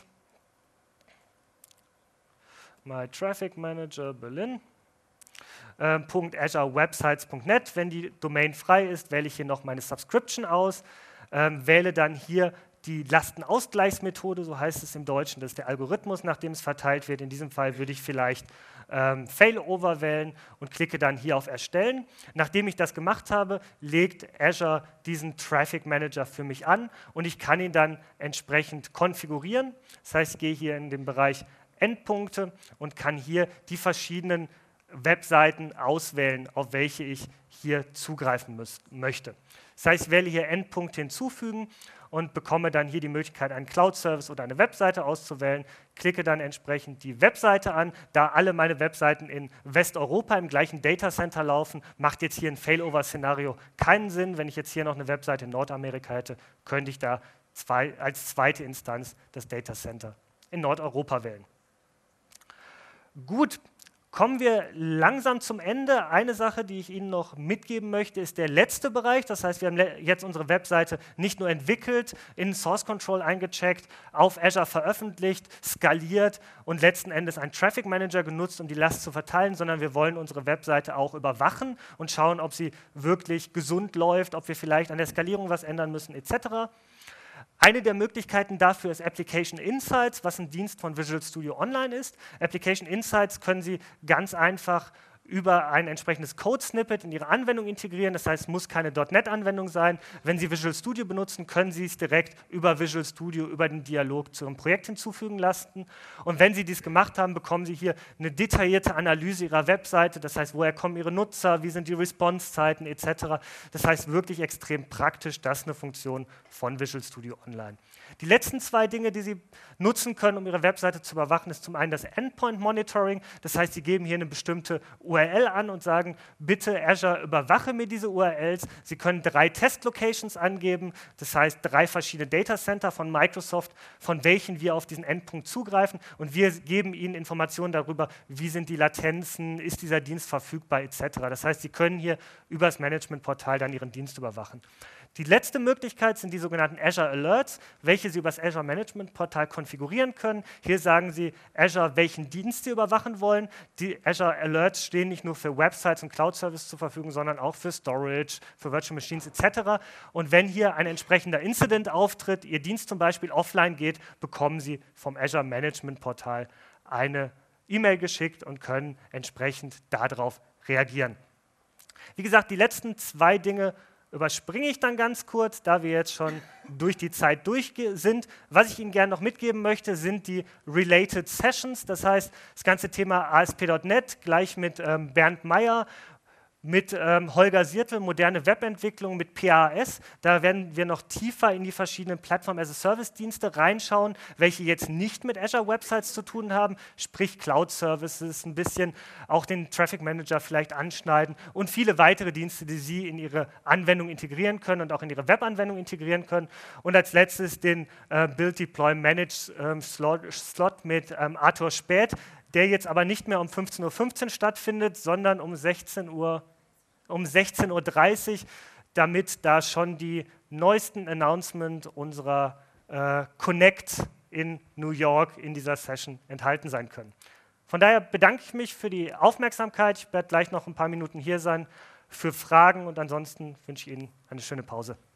[SPEAKER 1] My Traffic Manager Berlin. Äh, .azure websites Punkt net. Wenn die Domain frei ist, wähle ich hier noch meine Subscription aus, ähm, wähle dann hier die Lastenausgleichsmethode, so heißt es im Deutschen, das ist der Algorithmus, nach dem es verteilt wird. In diesem Fall würde ich vielleicht ähm, Failover wählen und klicke dann hier auf Erstellen. Nachdem ich das gemacht habe, legt Azure diesen Traffic Manager für mich an und ich kann ihn dann entsprechend konfigurieren. Das heißt, ich gehe hier in den Bereich Endpunkte und kann hier die verschiedenen Webseiten auswählen, auf welche ich hier zugreifen muss, möchte. Das heißt, ich wähle hier Endpunkte hinzufügen und bekomme dann hier die Möglichkeit, einen Cloud-Service oder eine Webseite auszuwählen, klicke dann entsprechend die Webseite an. Da alle meine Webseiten in Westeuropa im gleichen Datacenter laufen, macht jetzt hier ein Failover-Szenario keinen Sinn. Wenn ich jetzt hier noch eine Webseite in Nordamerika hätte, könnte ich da zwei, als zweite Instanz das Datacenter in Nordeuropa wählen. Gut. Kommen wir langsam zum Ende. Eine Sache, die ich Ihnen noch mitgeben möchte, ist der letzte Bereich. Das heißt, wir haben jetzt unsere Webseite nicht nur entwickelt, in Source Control eingecheckt, auf Azure veröffentlicht, skaliert und letzten Endes einen Traffic Manager genutzt, um die Last zu verteilen, sondern wir wollen unsere Webseite auch überwachen und schauen, ob sie wirklich gesund läuft, ob wir vielleicht an der Skalierung was ändern müssen, et cetera. Eine der Möglichkeiten dafür ist Application Insights, was ein Dienst von Visual Studio Online ist. Application Insights können Sie ganz einfach über ein entsprechendes Code-Snippet in Ihre Anwendung integrieren. Das heißt, es muss keine .NET-Anwendung sein. Wenn Sie Visual Studio benutzen, können Sie es direkt über Visual Studio, über den Dialog zu Ihrem Projekt hinzufügen lassen. Und wenn Sie dies gemacht haben, bekommen Sie hier eine detaillierte Analyse Ihrer Webseite. Das heißt, woher kommen Ihre Nutzer, wie sind die Response-Zeiten et cetera. Das heißt, wirklich extrem praktisch. Das ist eine Funktion von Visual Studio Online. Die letzten zwei Dinge, die Sie nutzen können, um Ihre Webseite zu überwachen, ist zum einen das Endpoint Monitoring. Das heißt, Sie geben hier eine bestimmte U U R L an und sagen, bitte Azure, überwache mir diese U R Ls. Sie können drei Test-Locations angeben, das heißt drei verschiedene Datacenter von Microsoft, von welchen wir auf diesen Endpunkt zugreifen, und wir geben Ihnen Informationen darüber, wie sind die Latenzen, ist dieser Dienst verfügbar et cetera. Das heißt, Sie können hier über das Management-Portal dann Ihren Dienst überwachen. Die letzte Möglichkeit sind die sogenannten Azure Alerts, welche Sie über das Azure Management Portal konfigurieren können. Hier sagen Sie Azure, welchen Dienst Sie überwachen wollen. Die Azure Alerts stehen nicht nur für Websites und Cloud Services zur Verfügung, sondern auch für Storage, für Virtual Machines et cetera. Und wenn hier ein entsprechender Incident auftritt, Ihr Dienst zum Beispiel offline geht, bekommen Sie vom Azure Management Portal eine E-Mail geschickt und können entsprechend darauf reagieren. Wie gesagt, die letzten zwei Dinge überspringe ich dann ganz kurz, da wir jetzt schon durch die Zeit durch sind. Was ich Ihnen gerne noch mitgeben möchte, sind die Related Sessions. Das heißt, das ganze Thema A S P Punkt net gleich mit ähm, Bernd Meyer, mit ähm, Holger Siertel, moderne Webentwicklung, mit P A S. Da werden wir noch tiefer in die verschiedenen Plattform-as-a-Service-Dienste reinschauen, welche jetzt nicht mit Azure Websites zu tun haben, sprich Cloud Services, ein bisschen auch den Traffic Manager vielleicht anschneiden und viele weitere Dienste, die Sie in Ihre Anwendung integrieren können und auch in Ihre Webanwendung integrieren können. Und als letztes den äh, Build, Deploy, Manage ähm, Slot, Slot mit ähm, Arthur Späth, der jetzt aber nicht mehr um fünfzehn Uhr fünfzehn stattfindet, sondern um sechzehn Uhr um sechzehn Uhr dreißig, damit da schon die neuesten Announcements unserer äh, Connect in New York in dieser Session enthalten sein können. Von daher bedanke ich mich für die Aufmerksamkeit. Ich werde gleich noch ein paar Minuten hier sein für Fragen und ansonsten wünsche ich Ihnen eine schöne Pause.